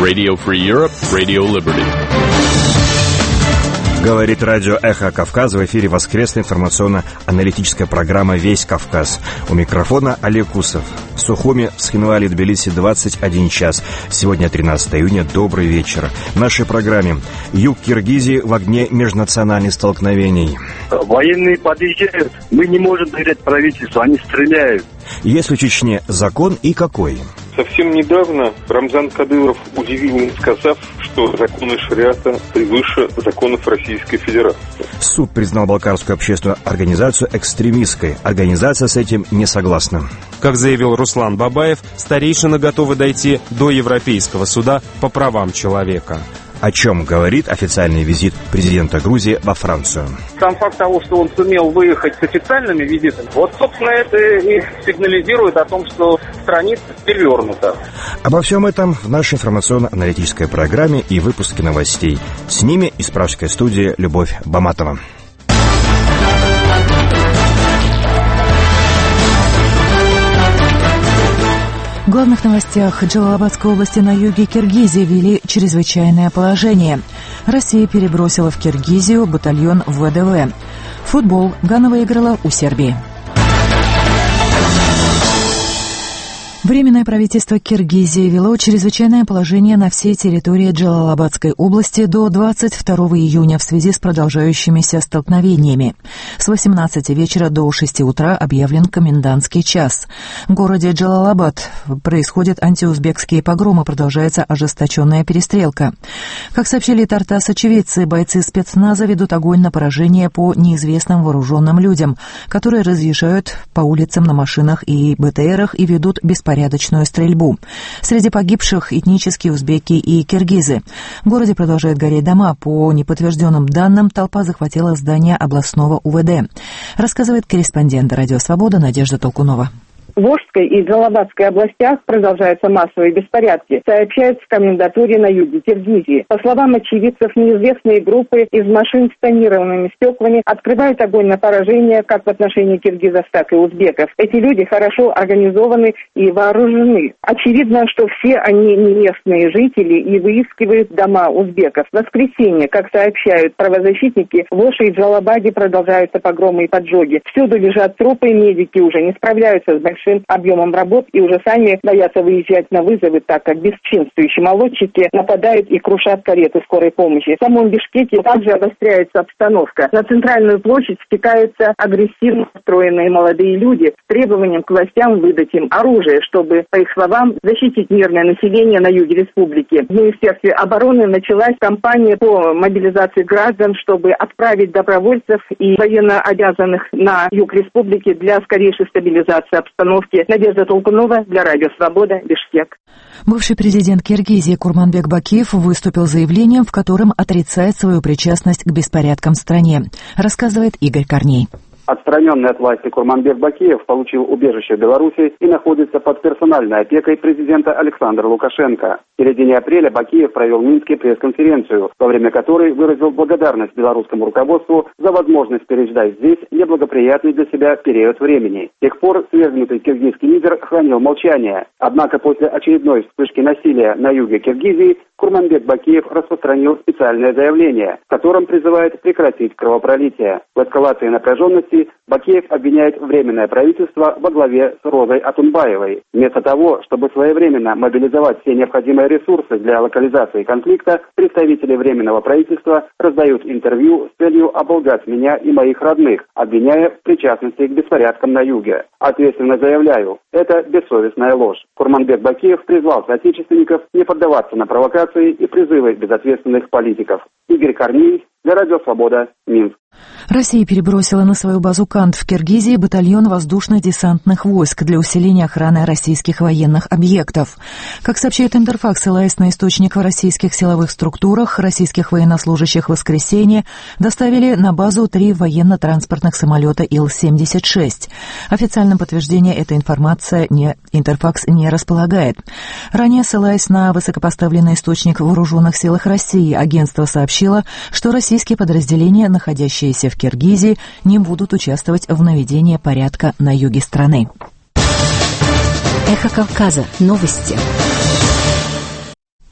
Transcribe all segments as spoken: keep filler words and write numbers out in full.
Radio Free Europe, Radio Liberty. Говорит радио «Эхо Кавказа». В эфире воскресная информационно-аналитическая программа «Весь Кавказ». У микрофона Олег Кусов. В Сухуми, в Схинвале, Тбилиси двадцать один час. Сегодня тринадцатого июня. Добрый вечер. В нашей программе юг Киргизии в огне межнациональных столкновений. Военные подъезжают. Мы не можем доверять правительству. Они стреляют. Есть в Чечне закон и какой? Совсем недавно Рамзан Кадыров удивил, сказав, что законы шариата превыше законов Российской Федерации. Суд признал Балкарскую общественную организацию экстремистской. Организация с этим не согласна. Как заявил Руслан Бабаев, старейшины готовы дойти до Европейского суда по правам человека. О чем говорит официальный визит президента Грузии во Францию? Сам факт того, что он сумел выехать с официальными визитами, вот, собственно, это и сигнализирует о том, что страница перевернута. Обо всем этом в нашей информационно-аналитической программе и выпуске новостей. С ними из пражской студии Любовь Баматова. В главных новостях: Джалалабадской области на юге Киргизии ввели чрезвычайное положение. Россия перебросила в Киргизию батальон ВДВ. Футбол. Гана выиграла у Сербии. Временное правительство Киргизии ввело чрезвычайное положение на всей территории Джалалабадской области до двадцать второго июня в связи с продолжающимися столкновениями. С восемнадцати вечера до шести утра объявлен комендантский час. В городе Джалалабад происходят антиузбекские погромы, продолжается ожесточенная перестрелка. Как сообщили Тартас очевидцы, бойцы спецназа ведут огонь на поражение по неизвестным вооруженным людям, которые разъезжают по улицам на машинах и БТРах и ведут беспорядочную порядочную стрельбу. Среди погибших этнические узбеки и киргизы. В городе продолжают гореть дома. По неподтвержденным данным, толпа захватила здание областного УВД. Рассказывает корреспондент «Радио Свобода» Надежда Толкунова. В Волжской и Джалалабадской областях продолжаются массовые беспорядки, сообщают в комендатуре на юге Киргизии. По словам очевидцев, неизвестные группы из машин с тонированными стеклами открывают огонь на поражение как в отношении киргизов, так и узбеков. Эти люди хорошо организованы и вооружены. Очевидно, что все они не местные жители и выискивают дома узбеков. В воскресенье, как сообщают правозащитники, в Оше и Джалалабаде продолжаются погромы и поджоги. Всюду лежат трупы, медики уже не справляются с большим объемом работ и уже сами боятся выезжать на вызовы, так как бесчинствующие молодчики нападают и крушат кареты скорой помощи. В самом Бишкеке также обостряется обстановка. На центральную площадь стекаются агрессивно настроенные молодые люди с требованием к властям выдать им оружие, чтобы, по их словам, защитить мирное население на юге республики. В Министерстве обороны началась кампания по мобилизации граждан, чтобы отправить добровольцев и военно обязанных на юг республики для скорейшей стабилизации обстановки. Надежда Толкунова для Радио Свобода, Бишкек. Бывший президент Киргизии Курманбек Бакиев выступил с заявлением, в котором отрицает свою причастность к беспорядкам в стране. Рассказывает Игорь Корней. Отстраненный от власти Курманбек Бакиев получил убежище в Беларуси и находится под персональной опекой президента Александра Лукашенко. В середине апреля Бакиев провел в Минске пресс-конференцию, во время которой выразил благодарность белорусскому руководству за возможность переждать здесь неблагоприятный для себя период времени. С тех пор свергнутый киргизский лидер хранил молчание. Однако после очередной вспышки насилия на юге Киргизии Курманбек Бакиев распространил специальное заявление, в котором призывает прекратить кровопролитие. В эскалации напряженности Бакиев обвиняет Временное правительство во главе с Розой Атунбаевой. Вместо того, чтобы своевременно мобилизовать все необходимые ресурсы для локализации конфликта, представители Временного правительства раздают интервью с целью оболгать меня и моих родных, обвиняя в причастности к беспорядкам на юге. Ответственно заявляю, это бессовестная ложь. Курманбек Бакиев призвал соотечественников не поддаваться на провокации и призывы безответственных политиков. Игорь Корней для Радио Свобода, Минск. Россия перебросила на свою базу Кант в Киргизии батальон воздушно-десантных войск для усиления охраны российских военных объектов. Как сообщает Интерфакс, ссылаясь на источник в российских силовых структурах, российских военнослужащих в воскресенье доставили на базу три военно-транспортных самолета Ил семьдесят шесть. Официальным подтверждением эта информация не, Интерфакс не располагает. Ранее, ссылаясь на высокопоставленный источник в вооруженных силах России, агентство сообщило, что российские подразделения, находящиеся в Киргизии, не будут участвовать в наведении порядка на юге страны. Эхо Кавказа. Новости. В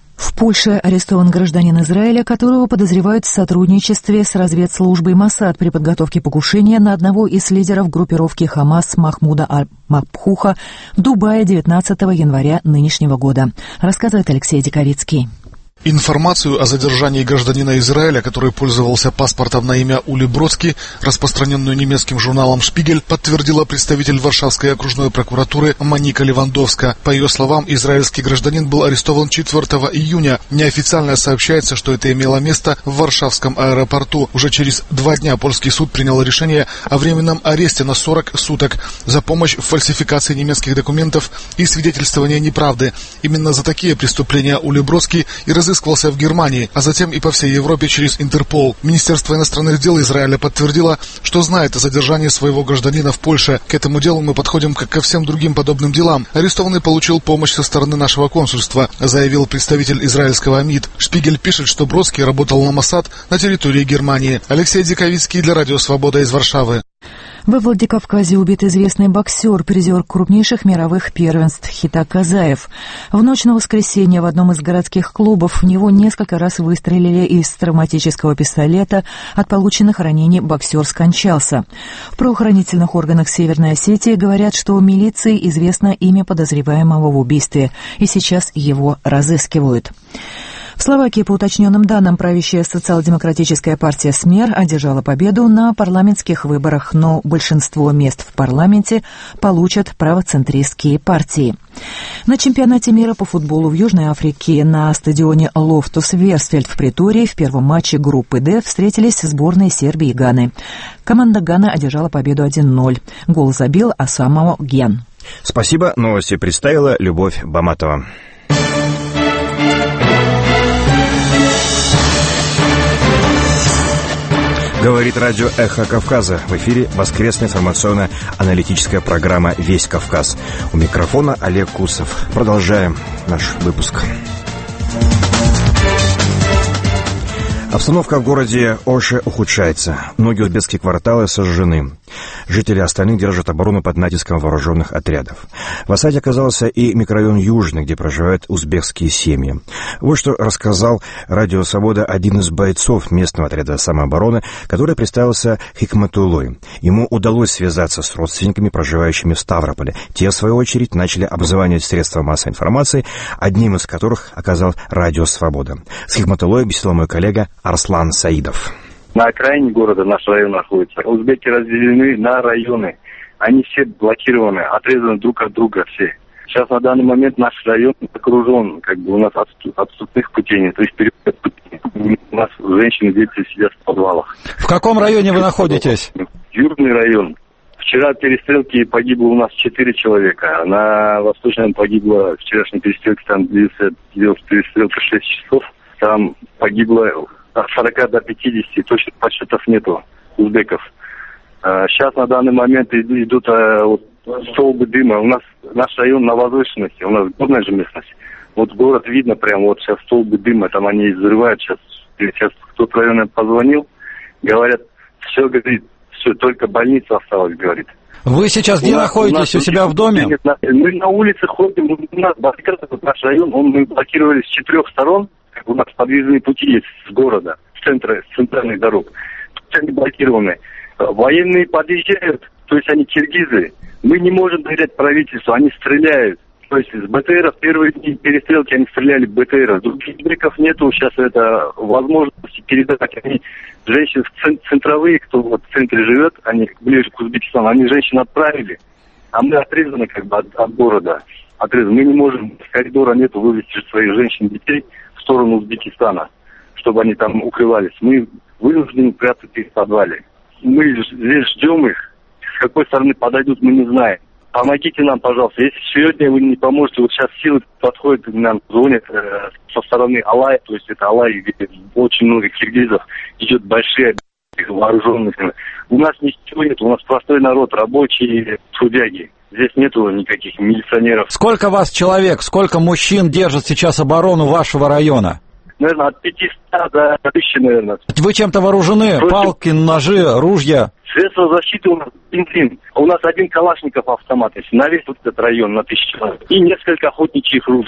Польше арестован гражданин Израиля, которого подозревают в сотрудничестве с разведслужбой Моссад при подготовке покушения на одного из лидеров группировки Хамас Махмуда Аль-Мабхуха в Дубае девятнадцатого января нынешнего года. Рассказывает Алексей Диковицкий. Информацию о задержании гражданина Израиля, который пользовался паспортом на имя Ули Бродский, распространенную немецким журналом «Шпигель», подтвердила представитель Варшавской окружной прокуратуры Моника Левандовска. По ее словам, израильский гражданин был арестован четвёртого июня. Неофициально сообщается, что это имело место в Варшавском аэропорту. Уже через два дня польский суд принял решение о временном аресте на сорок суток за помощь в фальсификации немецких документов и свидетельствование неправды. Именно за такие преступления Ули Бродский и разыскивался в Германии, а затем и по всей Европе через Интерпол. Министерство иностранных дел Израиля подтвердило, что знает о задержании своего гражданина в Польше. К этому делу мы подходим как ко всем другим подобным делам. Арестованный получил помощь со стороны нашего консульства, заявил представитель израильского МИД. Шпигель пишет, что Бродский работал на Моссад на территории Германии. Алексей Диковицкий для Радио Свобода из Варшавы. Во Владикавказе убит известный боксер, призер крупнейших мировых первенств Хитак Казаев. В ночь на воскресенье в одном из городских клубов в него несколько раз выстрелили из травматического пистолета. От полученных ранений боксер скончался. В правоохранительных органах Северной Осетии говорят, что милиции известно имя подозреваемого в убийстве, и сейчас его разыскивают. В Словакии, по уточненным данным, правящая социал-демократическая партия СМЕР одержала победу на парламентских выборах, но большинство мест в парламенте получат правоцентристские партии. На чемпионате мира по футболу в Южной Африке на стадионе Лофтус Версфельд в Притории в первом матче группы «Д» встретились сборные Сербии и Ганы. Команда Ганы одержала победу один ноль. Гол забил Асамао Гьян. Спасибо. Новости представила Любовь Баматова. Говорит радио «Эхо Кавказа». В эфире воскресная информационно-аналитическая программа «Весь Кавказ». У микрофона Олег Кусов. Продолжаем наш выпуск. Обстановка в городе Оше ухудшается. Многие узбекские кварталы сожжены. Жители остальных держат оборону под натиском вооруженных отрядов. В осаде оказался и микрорайон Южный, где проживают узбекские семьи. Вот что рассказал Радио Свобода один из бойцов местного отряда самообороны, который представился Хикматулой. Ему удалось связаться с родственниками, проживающими в Ставрополе. Те, в свою очередь, начали обзванивать средства массовой информации, одним из которых оказал Радио Свобода. С Хикматулой беседовал мой коллега Арслан Саидов. На окраине города наш район находится. Узбеки разделены на районы. Они все блокированы, отрезаны друг от друга все. Сейчас на данный момент наш район окружен, как бы у нас отступных путей нет, то есть переход путей. У нас женщины, дети сидят в подвалах. В каком районе вы находитесь? Южный район. Вчера в перестрелке погибло у нас четыре человека. На Восточном погибло, вчерашней перестрелке, там длился перестрелка шесть часов. Там погибло от сорока до пятидесяти, точно подсчетов нету узбеков. Сейчас на данный момент идут вот, столбы дыма. У нас наш район на возвышенности, у нас горная же местность. Вот город видно прям, вот сейчас столбы дыма, там они взрывают. Сейчас, сейчас кто-то район позвонил, говорят, все, говорит, все, только больница осталась, говорит. Вы сейчас где у находитесь? Нас, у, нас, у себя в доме? Мы на улице ходим, у нас наш район, он, мы блокировали с четырех сторон. У нас подъездные пути есть с города, с центра, с центральных дорог. Они блокированы. Военные подъезжают, то есть они киргизы. Мы не можем доверять правительству, они стреляют. То есть с БТР в первые дни перестрелки они стреляли в БТР. Других узбеков нету, сейчас это возможности передать. Они, женщины центровые, кто вот в центре живет, они ближе к Узбекистану, они женщин отправили, а мы отрезаны как бы от, от города. Отрезаны. Мы не можем, с коридора нету, вывести своих женщин, детей в сторону Узбекистана, чтобы они там укрывались. Мы вынуждены прятаться в подвале. Мы здесь ждем их. С какой стороны подойдут, мы не знаем. Помогите нам, пожалуйста. Если сегодня вы не поможете, вот сейчас силы подходят, нам звонят э, со стороны Алай, то есть это Алай, где очень много киргизов, идет большие вооруженных. У нас ничего нет, у нас простой народ, рабочие, трудяги. Здесь нету никаких милиционеров. Сколько вас человек, сколько мужчин держат сейчас оборону вашего района? Наверное, от пятисот до тысячи, наверное. Вы чем-то вооружены? Против... Палки, ножи, ружья? Средства защиты у нас бензин. У нас один калашников автомат есть на весь вот этот район, на тысячу человек. И несколько охотничьих ружей.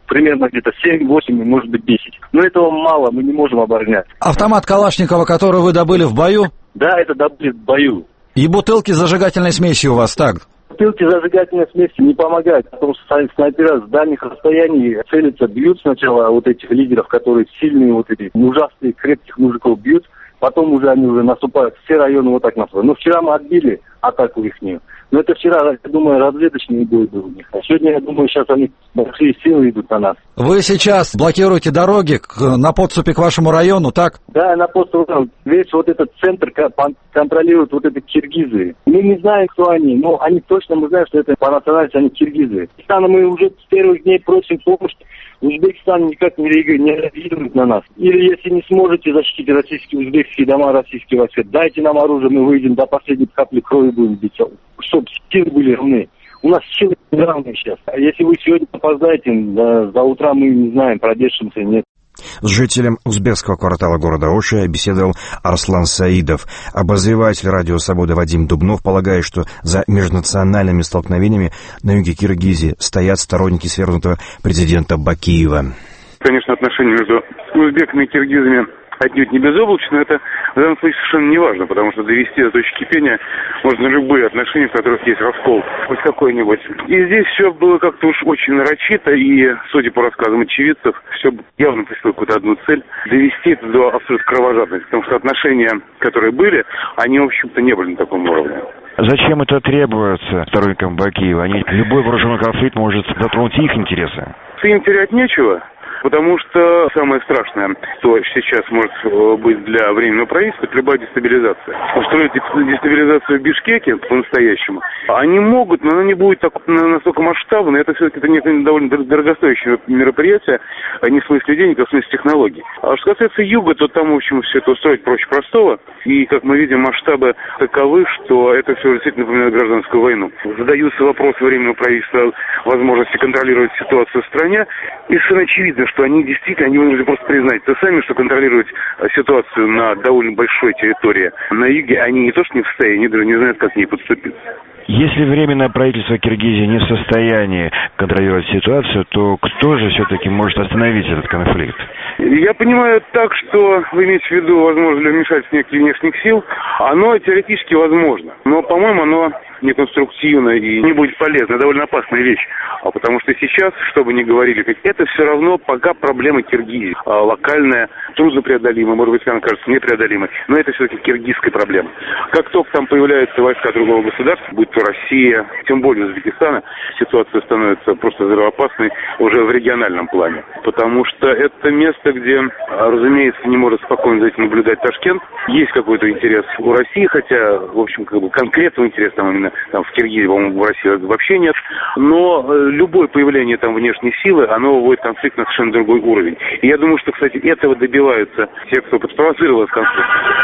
примерно где-то семь-восемь, может быть десять. Но этого мало, мы не можем оборонять. Автомат Калашникова, который вы добыли в бою? Да, это добыли в бою. И бутылки с зажигательной смесью у вас, так? Бутылки зажигательной смеси не помогают, потому что снайпера с дальних расстояний целятся, бьют сначала вот этих лидеров, которые сильные, вот эти ужасные, крепких мужиков бьют, потом уже они уже наступают, все районы вот так наступают. Ну, вчера мы отбили атаку ихнюю, но это вчера, я думаю, разведочный бой был у них. А сегодня, я думаю, сейчас они большие силы идут на нас. Вы сейчас блокируете дороги к, на подступе к вашему району, так? Да, на подступе. Весь вот этот центр контролируют вот эти киргизы. Мы не знаем, кто они, но они точно, мы знаем, что это по национальности они киргизы. Мы уже с первых дней просим помощи. Узбекистан никак не реагирует на нас. Или если не сможете защитить российские, узбекские дома, российские войска, дайте нам оружие, мы выйдем до последней капли крови будем бить, чтобы силы были равны. У нас силы не равны сейчас. А если вы сегодня опоздаете, да, за утро мы не знаем, продержимся, нет. С жителем узбекского квартала города Оши беседовал Арслан Саидов. Обозреватель радио «Свобода» Вадим Дубнов полагает, что за межнациональными столкновениями на юге Киргизии стоят сторонники свергнутого президента Бакиева. Конечно, отношения между узбеками и киргизами отнюдь не безоблачно, это в данном случае совершенно не важно, потому что довести до точки кипения можно любые отношения, в которых есть раскол, хоть какой-нибудь. И здесь все было как-то уж очень нарочито, и, судя по рассказам очевидцев, все явно преследовало какую-то одну цель – довести это до абсолютно кровожадности, потому что отношения, которые были, они, в общем-то, не были на таком уровне. Зачем это требуется сторонникам Бакиева? Они, любой вооруженный конфликт может затронуть их интересы. Им терять нечего. Потому что самое страшное, что сейчас может быть для временного правительства, это любая дестабилизация. Устроить дестабилизацию в Бишкеке по-настоящему они могут, но она не будет так, настолько масштабной. Это все-таки это некое довольно дорогостоящее мероприятие, не в смысле денег, а в смысле технологий. А что касается юга, то там, в общем, все это устроить проще простого. И, как мы видим, масштабы таковы, что это все действительно напоминает гражданскую войну. Задаются вопросы временного правительства возможности контролировать ситуацию в стране. И совершенно очевидно, что они действительно, они вынуждены просто признать это сами, что контролировать ситуацию на довольно большой территории на юге, они не то что не в состоянии, они даже не знают, как к ней подступиться. Если временное правительство Киргизии не в состоянии контролировать ситуацию, то кто же все-таки может остановить этот конфликт? Я понимаю так, что вы имеете в виду, возможно, для вмешательства неких внешних сил. Оно теоретически возможно, но, по-моему, оно неконструктивно и не будет полезно. Это довольно опасная вещь. А потому что сейчас, что бы ни говорили, это все равно пока проблема Киргизии. А локальная, труднопреодолимая, может быть, она кажется непреодолимой, но это все-таки киргизская проблема. Как только там появляются войска другого государства, будь то Россия, тем более Узбекистана, ситуация становится просто взрывоопасной уже в региональном плане. Потому что это место, где, разумеется, не может спокойно за этим наблюдать Ташкент. Есть какой-то интерес у России, хотя, в общем, как бы конкретного интереса там именно там в Киргизии, по-моему, в России вообще нет. Но э, любое появление там внешней силы, оно выводит конфликт на совершенно другой уровень. И я думаю, что, кстати, этого добиваются те, кто подспровоцировал этот конфликт.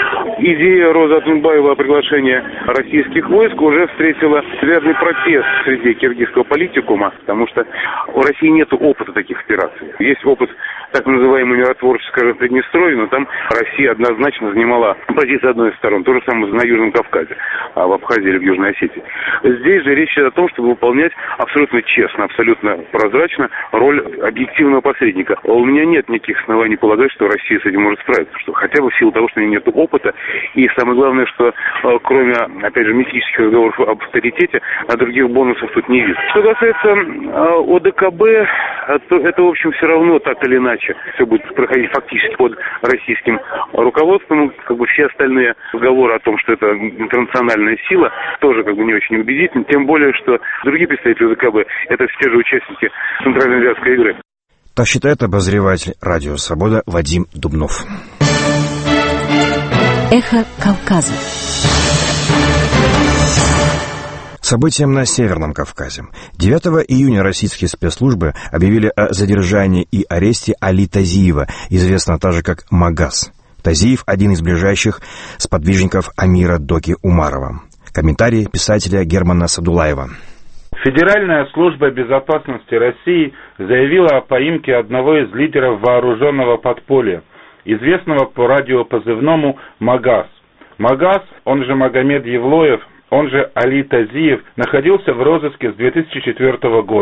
Идея Розы Атунбаева о приглашении российских войск уже встретила связанный протест среди киргизского политикума, потому что у России нет опыта таких операций. Есть опыт так называемой миротворческой в Приднестровье, но там Россия однозначно занимала позицию одной из сторон. То же самое на Южном Кавказе, а в Абхазии или в Южной Осетии. Здесь же речь идет о том, чтобы выполнять абсолютно честно, абсолютно прозрачно роль объективного посредника. У меня нет никаких оснований полагать, что Россия с этим может справиться, что хотя бы в силу того, что у нее нет опыта, и самое главное, что кроме, опять же, мифических разговоров об авторитете, а других бонусов тут не видно. Что касается ОДКБ, то это, в общем, все равно так или иначе все будет проходить фактически под российским руководством. Как бы все остальные разговоры о том, что это интернациональная сила, тоже как бы не очень убедительны. Тем более, что другие представители ОДКБ это все те же участники Центральноазиатской игры. Так считает обозреватель радио «Свобода» Вадим Дубнов. Эхо Кавказа. Событиям на Северном Кавказе. девятого июня российские спецслужбы объявили о задержании и аресте Али Тазиева, известного также как Магаз. Тазиев – один из ближайших сподвижников Амира Доки Умарова. Комментарий писателя Германа Садулаева. Федеральная служба безопасности России заявила о поимке одного из лидеров вооруженного подполья, известного по радиопозывному «Магаз». Магаз, он же Магомед Евлоев, он же Али Тазиев, находился в розыске с две тысячи четвёртого года.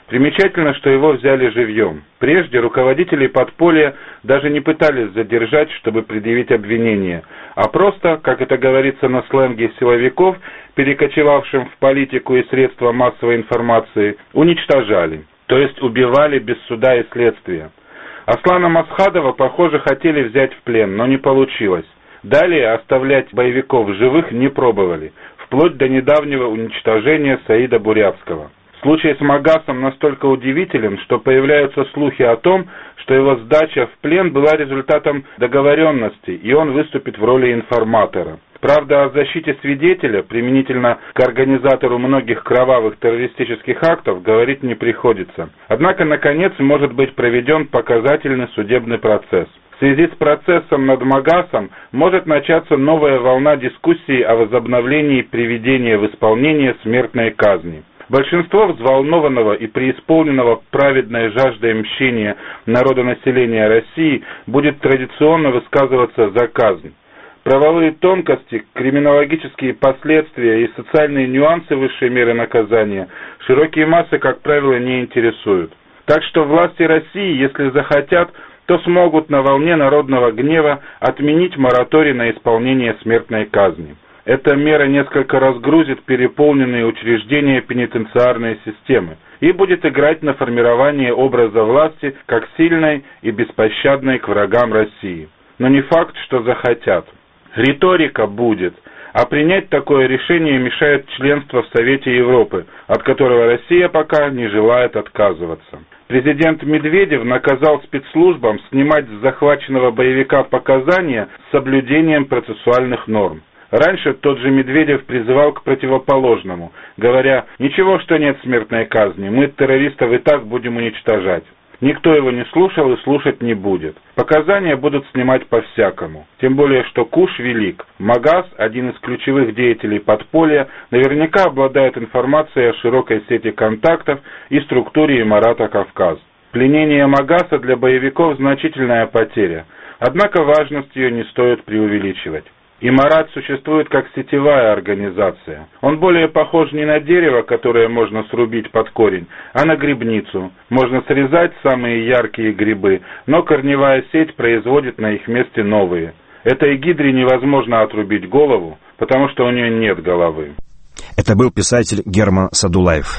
Примечательно, что его взяли живьем. Прежде руководители подполья даже не пытались задержать, чтобы предъявить обвинение, а просто, как это говорится на сленге силовиков, перекочевавшим в политику и средства массовой информации, уничтожали, то есть убивали без суда и следствия. Аслана Масхадова, похоже, хотели взять в плен, но не получилось. Далее оставлять боевиков живых не пробовали, вплоть до недавнего уничтожения Саида Бурявского. Случай с Магасом настолько удивителен, что появляются слухи о том, что его сдача в плен была результатом договоренности, и он выступит в роли информатора. Правда, о защите свидетеля, применительно к организатору многих кровавых террористических актов, говорить не приходится. Однако, наконец, может быть проведен показательный судебный процесс. В связи с процессом над Магасом может начаться новая волна дискуссий о возобновлении приведения в исполнение смертной казни. Большинство взволнованного и преисполненного праведной жаждой мщения народонаселения России будет традиционно высказываться за казнь. Правовые тонкости, криминологические последствия и социальные нюансы высшей меры наказания широкие массы, как правило, не интересуют. Так что власти России, если захотят, то смогут на волне народного гнева отменить мораторий на исполнение смертной казни. Эта мера несколько разгрузит переполненные учреждения пенитенциарной системы и будет играть на формирование образа власти как сильной и беспощадной к врагам России. Но не факт, что захотят. Риторика будет, а принять такое решение мешает членство в Совете Европы, от которого Россия пока не желает отказываться. Президент Медведев наказал спецслужбам снимать с захваченного боевика показания с соблюдением процессуальных норм. Раньше тот же Медведев призывал к противоположному, говоря: «Ничего, что нет смертной казни, мы террористов и так будем уничтожать». Никто его не слушал и слушать не будет. Показания будут снимать по-всякому. Тем более, что куш велик. Магас, один из ключевых деятелей подполья, наверняка обладает информацией о широкой сети контактов и структуре Имарата Кавказ. Пленение Магаса для боевиков значительная потеря. Однако важность ее не стоит преувеличивать. Имарат существует как сетевая организация. Он более похож не на дерево, которое можно срубить под корень, а на грибницу. Можно срезать самые яркие грибы, но корневая сеть производит на их месте новые. Этой гидре невозможно отрубить голову, потому что у нее нет головы. Это был писатель Герман Садулаев.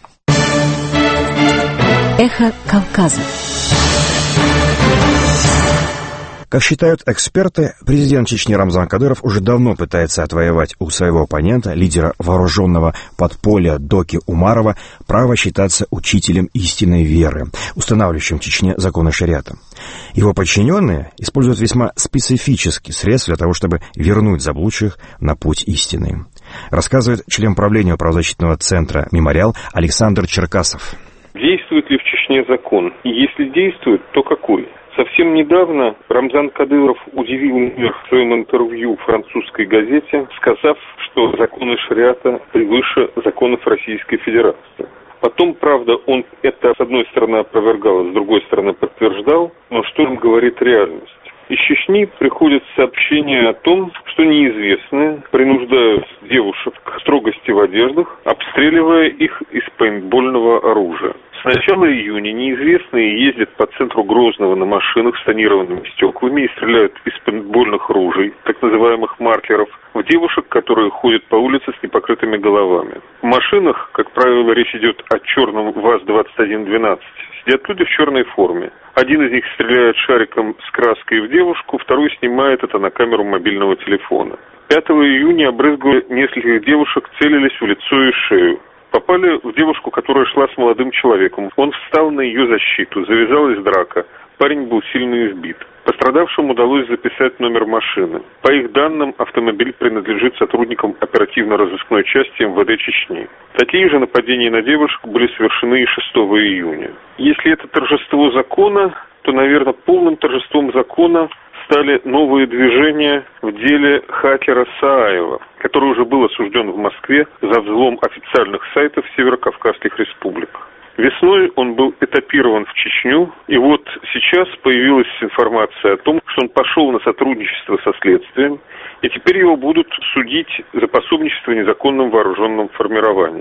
Эхо Кавказа. Как считают эксперты, президент Чечни Рамзан Кадыров уже давно пытается отвоевать у своего оппонента, лидера вооруженного подполья Доки Умарова, право считаться учителем истинной веры, устанавливающим в Чечне законы шариата. Его подчиненные используют весьма специфические средства для того, чтобы вернуть заблудших на путь истины. Рассказывает член правления правозащитного центра «Мемориал» Александр Черкасов. Действует ли в Чечне закон? И если действует, то какой? Совсем недавно Рамзан Кадыров удивил мир в своем интервью французской газете, сказав, что законы шариата превыше законов Российской Федерации. Потом, правда, он это с одной стороны опровергал, а с другой стороны подтверждал, но что им говорит реальность? Из Чечни приходят сообщения о том, что неизвестные принуждают девушек к строгости в одеждах, обстреливая их из пейнтбольного оружия. С начала июня неизвестные ездят по центру Грозного на машинах с тонированными стеклами и стреляют из пейнтбольных ружей, так называемых маркеров, в девушек, которые ходят по улице с непокрытыми головами. В машинах, как правило, речь идет о черном ВАЗ двадцать один двенадцать. Сидят люди в черной форме. Один из них стреляет шариком с краской в девушку, второй снимает это на камеру мобильного телефона. пятого июня, обрызгивая нескольких девушек, целились в лицо и шею. Попали в девушку, которая шла с молодым человеком. Он встал на ее защиту, завязалась драка. Парень был сильно избит. Пострадавшим удалось записать номер машины. По их данным, автомобиль принадлежит сотрудникам оперативно-розыскной части эм вэ дэ Чечни. Такие же нападения на девушек были совершены и шестого июня. Если это торжество закона, то, наверное, полным торжеством закона стали новые движения в деле хакера Сааева, который уже был осужден в Москве за взлом официальных сайтов северокавказских республик. Весной он был этапирован в Чечню, и вот сейчас появилась информация о том, что он пошел на сотрудничество со следствием, и теперь его будут судить за пособничество незаконным вооруженным формированием.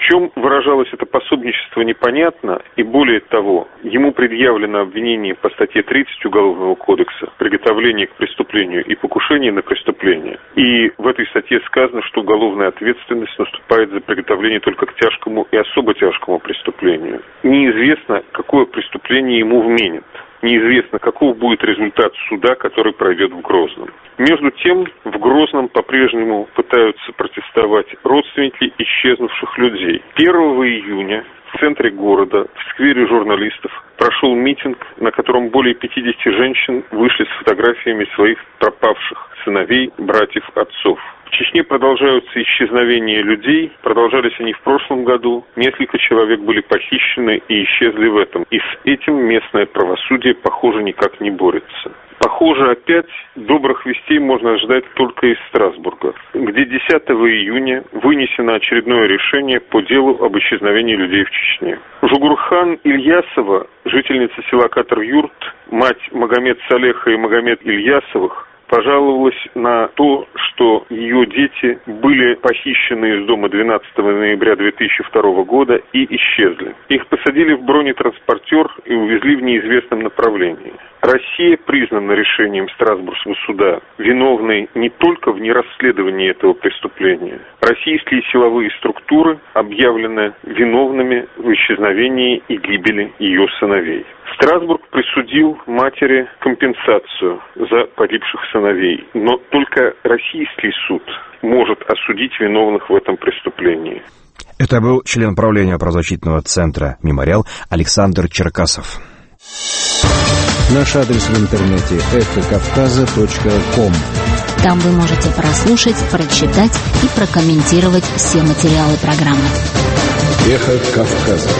В чем выражалось это пособничество, непонятно, и более того, ему предъявлено обвинение по статье тридцать Уголовного кодекса «Приготовление к преступлению и покушение на преступление». И в этой статье сказано, что уголовная ответственность наступает за приготовление только к тяжкому и особо тяжкому преступлению. Неизвестно, какое преступление ему вменят. Неизвестно, каков будет результат суда, который пройдет в Грозном. Между тем, в Грозном по-прежнему пытаются протестовать родственники исчезнувших людей. первого июня в центре города, в сквере журналистов, прошел митинг, на котором более пятьдесят женщин вышли с фотографиями своих пропавших сыновей, братьев, отцов. В Чечне продолжаются исчезновения людей, продолжались они в прошлом году. Несколько человек были похищены и исчезли в этом. И с этим местное правосудие, похоже, никак не борется. Похоже, опять добрых вестей можно ожидать только из Страсбурга, где десятого июня вынесено очередное решение по делу об исчезновении людей в Чечне. Жугурхан Ильясова, жительница села Катар-Юрт, мать Магомед Салеха и Магомед Ильясовых, пожаловалась на то, что ее дети были похищены из дома двенадцатого ноября две тысячи второго года и исчезли. Их посадили в бронетранспортер и увезли в неизвестном направлении. Россия признана решением Страсбургского суда виновной не только в нерасследовании этого преступления. Российские силовые структуры объявлены виновными в исчезновении и гибели ее сыновей. Страсбург присудил матери компенсацию за погибших сыновей, но только российский суд может осудить виновных в этом преступлении. Это был член правления правозащитного центра «Мемориал» Александр Черкасов. Наш адрес в интернете эхо кавказа точка ком. Там вы можете прослушать, прочитать и прокомментировать все материалы программы. Эхо Кавказа.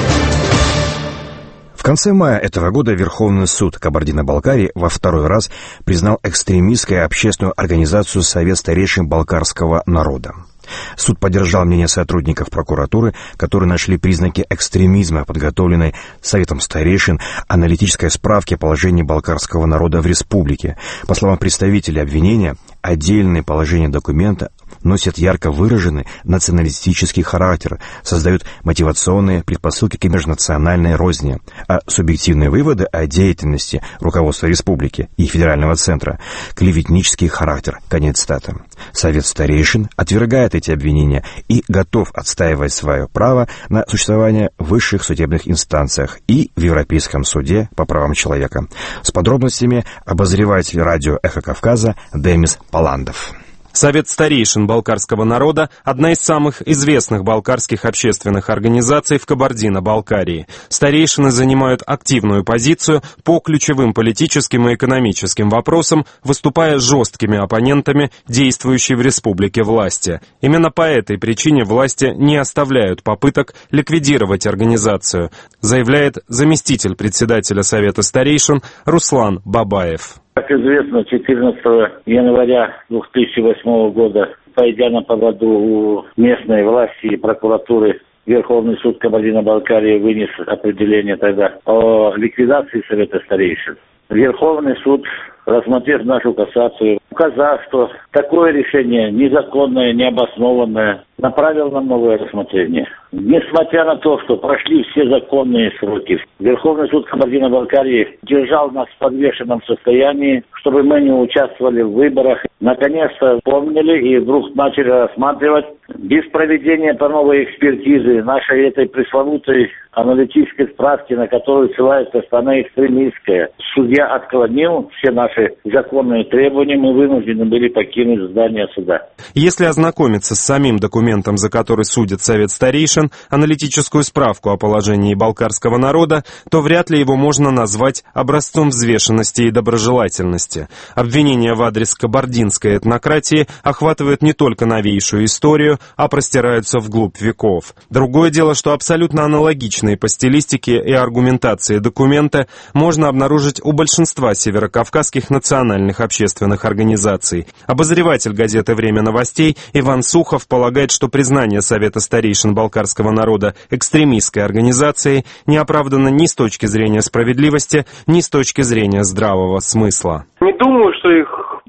В конце мая этого года Верховный суд Кабардино-Балкарии во второй раз признал экстремистской общественную организацию «Совет старейшин балкарского народа». Суд поддержал мнение сотрудников прокуратуры, которые нашли признаки экстремизма, подготовленной Советом старейшин аналитической справки о положении балкарского народа в республике. По словам представителей обвинения, отдельные положения документа носят ярко выраженный националистический характер, создают мотивационные предпосылки к межнациональной розни, а субъективные выводы о деятельности руководства республики и федерального центра – клеветнический характер. Конец цитаты. Совет старейшин отвергает эти обвинения и готов отстаивать свое право на существование в высших судебных инстанциях и в Европейском суде по правам человека. С подробностями обозреватель радио «Эхо Кавказа» Демис Паландов. Совет старейшин балкарского народа – одна из самых известных балкарских общественных организаций в Кабардино-Балкарии. Старейшины занимают активную позицию по ключевым политическим и экономическим вопросам, выступая жесткими оппонентами действующей в республике власти. Именно по этой причине власти не оставляют попыток ликвидировать организацию, заявляет заместитель председателя Совета старейшин Руслан Бабаев. Как известно, четырнадцатого января две тысячи восьмого года, пойдя на поводу у местной власти и прокуратуры, Верховный суд Кабардино-Балкарии вынес определение тогда о ликвидации Совета старейшин. Верховный суд, рассмотрев нашу кассацию, указав, что такое решение незаконное, необоснованное, направил на новое рассмотрение. Несмотря на то, что прошли все законные сроки, Верховный суд Кабардино-Балкарии держал нас в подвешенном состоянии, чтобы мы не участвовали в выборах. Наконец-то помнили и вдруг начали рассматривать без проведения по новой экспертизы нашей этой пресловутой аналитической справки, на которую ссылается страна экстремистская. Судья отклонил все наши законные требования, мы вынуждены были покинуть здание суда. Если ознакомиться с самим документом, за который судит Совет старейшин, аналитическую справку о положении балкарского народа, то вряд ли его можно назвать образцом взвешенности и доброжелательности. Обвинения в адрес кабардинской этнократии охватывают не только новейшую историю, а простираются вглубь веков. Другое дело, что абсолютно аналогичные по стилистике и аргументации документы можно обнаружить у большинства северокавказских национальных общественных организаций. Обозреватель газеты «Время новостей» Иван Сухов полагает, что признание Совета старейшин балкарского народа экстремистской организацией не оправдано ни с точки зрения справедливости, ни с точки зрения здравого смысла. Не думаю, что их действительно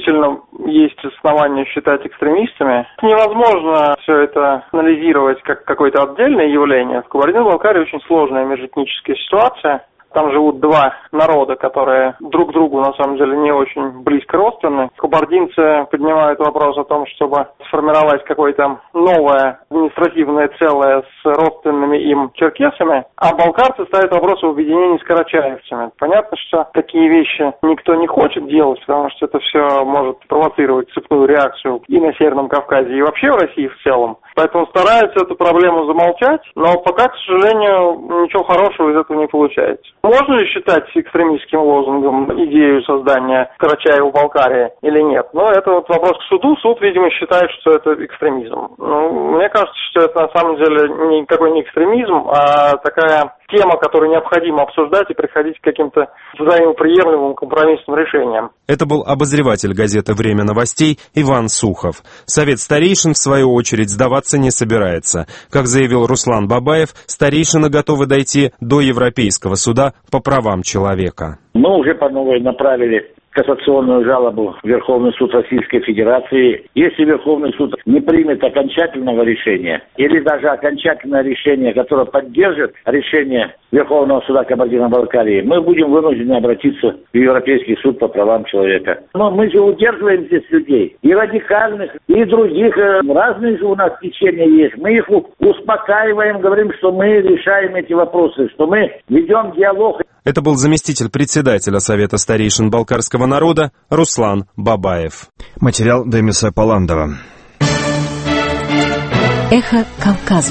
действительно есть основания считать экстремистами. Невозможно все это анализировать как какое-то отдельное явление. В Кабардино-Балкарии очень сложная межэтническая ситуация. Там живут два народа, которые друг другу, на самом деле, не очень близко родственны. Кабардинцы поднимают вопрос о том, чтобы сформировать какое-то новое административное целое с родственными им черкесами, а балкарцы ставят вопрос об объединении с карачаевцами. Понятно, что такие вещи никто не хочет делать, потому что это все может провоцировать цепную реакцию и на Северном Кавказе, и вообще в России в целом. Поэтому стараются эту проблему замолчать, но пока, к сожалению, ничего хорошего из этого не получается. Можно ли считать экстремистским лозунгом идею создания Карачаева-Балкарии или нет? Но это вот вопрос к суду. Суд, видимо, считает, что это экстремизм. Ну, мне кажется, что это на самом деле никакой не экстремизм, а такая тема, которую необходимо обсуждать и приходить к каким-то взаимоприемлемым компромиссным решениям. Это был обозреватель газеты «Время новостей» Иван Сухов. Совет старейшин, в свою очередь, сдаваться не собирается. Как заявил Руслан Бабаев, старейшины готовы дойти до Европейского суда по правам человека. Мы уже по новой направили кассационную жалобу в Верховный суд Российской Федерации. Если Верховный суд не примет окончательного решения, или даже окончательное решение, которое поддержит решение Верховного суда Кабардино-Балкарии, мы будем вынуждены обратиться в Европейский суд по правам человека. Но мы же удерживаем здесь людей, и радикальных, и других, разные же у нас течения есть. Мы их успокаиваем, говорим, что мы решаем эти вопросы, что мы ведем диалог. Это был заместитель председателя Совета старейшин балкарского народа Руслан Бабаев. Материал Демиса Паландова. Эхо Кавказа.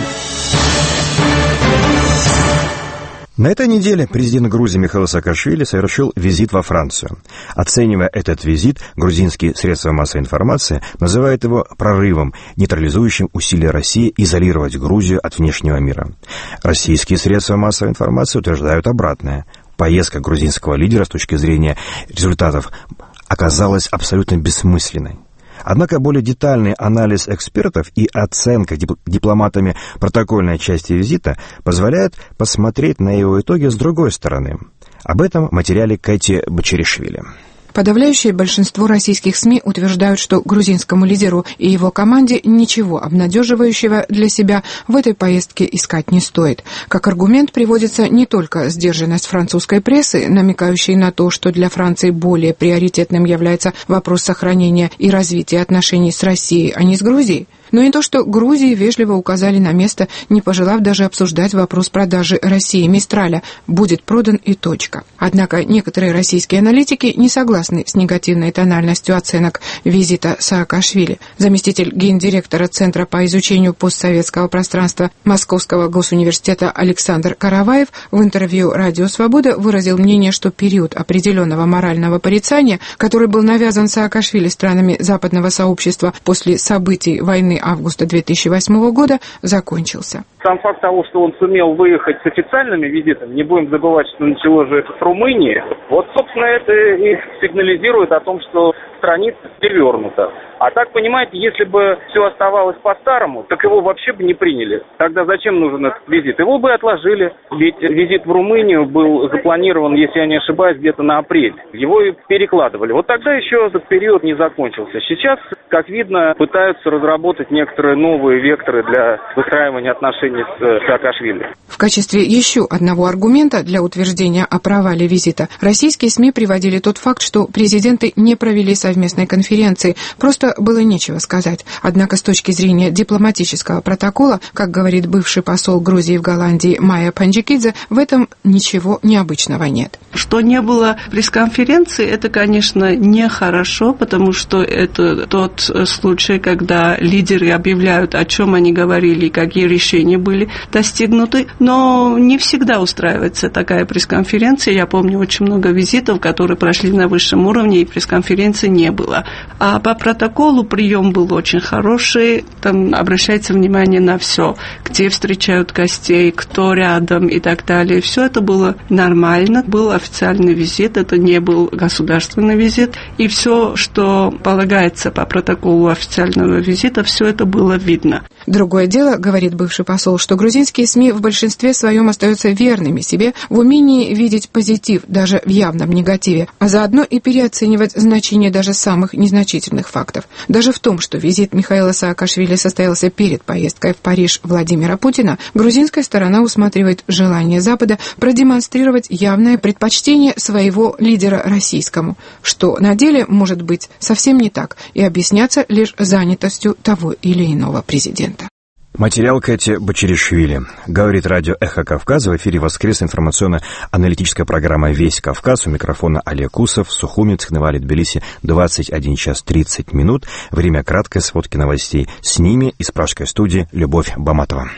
На этой неделе президент Грузии Михаил Саакашвили совершил визит во Францию. Оценивая этот визит, грузинские средства массовой информации называют его прорывом, нейтрализующим усилия России изолировать Грузию от внешнего мира. Российские средства массовой информации утверждают обратное. Поездка грузинского лидера с точки зрения результатов оказалась абсолютно бессмысленной. Однако более детальный анализ экспертов и оценка дип- дипломатами протокольной части визита позволяет посмотреть на его итоги с другой стороны. Об этом в материале Кэти Бачеришвили. Подавляющее большинство российских СМИ утверждают, что грузинскому лидеру и его команде ничего обнадеживающего для себя в этой поездке искать не стоит. Как аргумент приводится не только сдержанность французской прессы, намекающей на то, что для Франции более приоритетным является вопрос сохранения и развития отношений с Россией, а не с Грузией, но и то, что Грузии вежливо указали на место, не пожелав даже обсуждать вопрос продажи России Мистраля. Будет продан и точка. Однако некоторые российские аналитики не согласны с негативной тональностью оценок визита Саакашвили. Заместитель гендиректора Центра по изучению постсоветского пространства Московского госуниверситета Александр Караваев в интервью «Радио Свобода» выразил мнение, что период определенного морального порицания, который был навязан Саакашвили странами западного сообщества после событий войны августа две тысячи восьмого года, закончился. Сам факт того, что он сумел выехать с официальными визитами, не будем забывать, что начало же это с Румынии, вот, собственно, это и сигнализирует о том, что страница перевернута. А так, понимаете, если бы все оставалось по-старому, так его вообще бы не приняли. Тогда зачем нужен этот визит? Его бы отложили, ведь визит в Румынию был запланирован, если я не ошибаюсь, где-то на апрель. Его и перекладывали. Вот тогда еще этот период не закончился. Сейчас, как видно, пытаются разработать некоторые новые векторы для выстраивания отношений с Саакашвили. В качестве еще одного аргумента для утверждения о провале визита российские СМИ приводили тот факт, что президенты не провели совместной конференции, просто было нечего сказать. Однако с точки зрения дипломатического протокола, как говорит бывший посол Грузии в Голландии Майя Панджикидзе, в этом ничего необычного нет. Что не было пресс-конференции, это, конечно, нехорошо, потому что это тот случай, когда лидеры объявляют, о чем они говорили и какие решения были достигнуты. Но не всегда устраивается такая пресс-конференция. Я помню очень много визитов, которые прошли на высшем уровне, и пресс-конференции не было. А по протоколу прием был очень хороший. Там обращается внимание на все, где встречают гостей, кто рядом и так далее. Все это было нормально. Был официальный визит, это не был государственный визит. И все, что полагается по протоколу официального визита, все это было видно. Другое дело, говорит бывший посол посол, что грузинские СМИ в большинстве своем остаются верными себе в умении видеть позитив даже в явном негативе, а заодно и переоценивать значение даже самых незначительных фактов. Даже в том, что визит Михаила Саакашвили состоялся перед поездкой в Париж Владимира Путина, грузинская сторона усматривает желание Запада продемонстрировать явное предпочтение своего лидера российскому, что на деле может быть совсем не так и объясняться лишь занятостью того или иного президента. Материал Кэти Бочеришвили. Говорит радио «Эхо Кавказа». В эфире воскресная информационно-аналитическая программа «Весь Кавказ». У микрофона Олег Кусов. Сухуми, Цхинвали, Тбилиси. двадцать один час тридцать минут. Время краткой сводки новостей. С ними из пражской студии Любовь Баматова.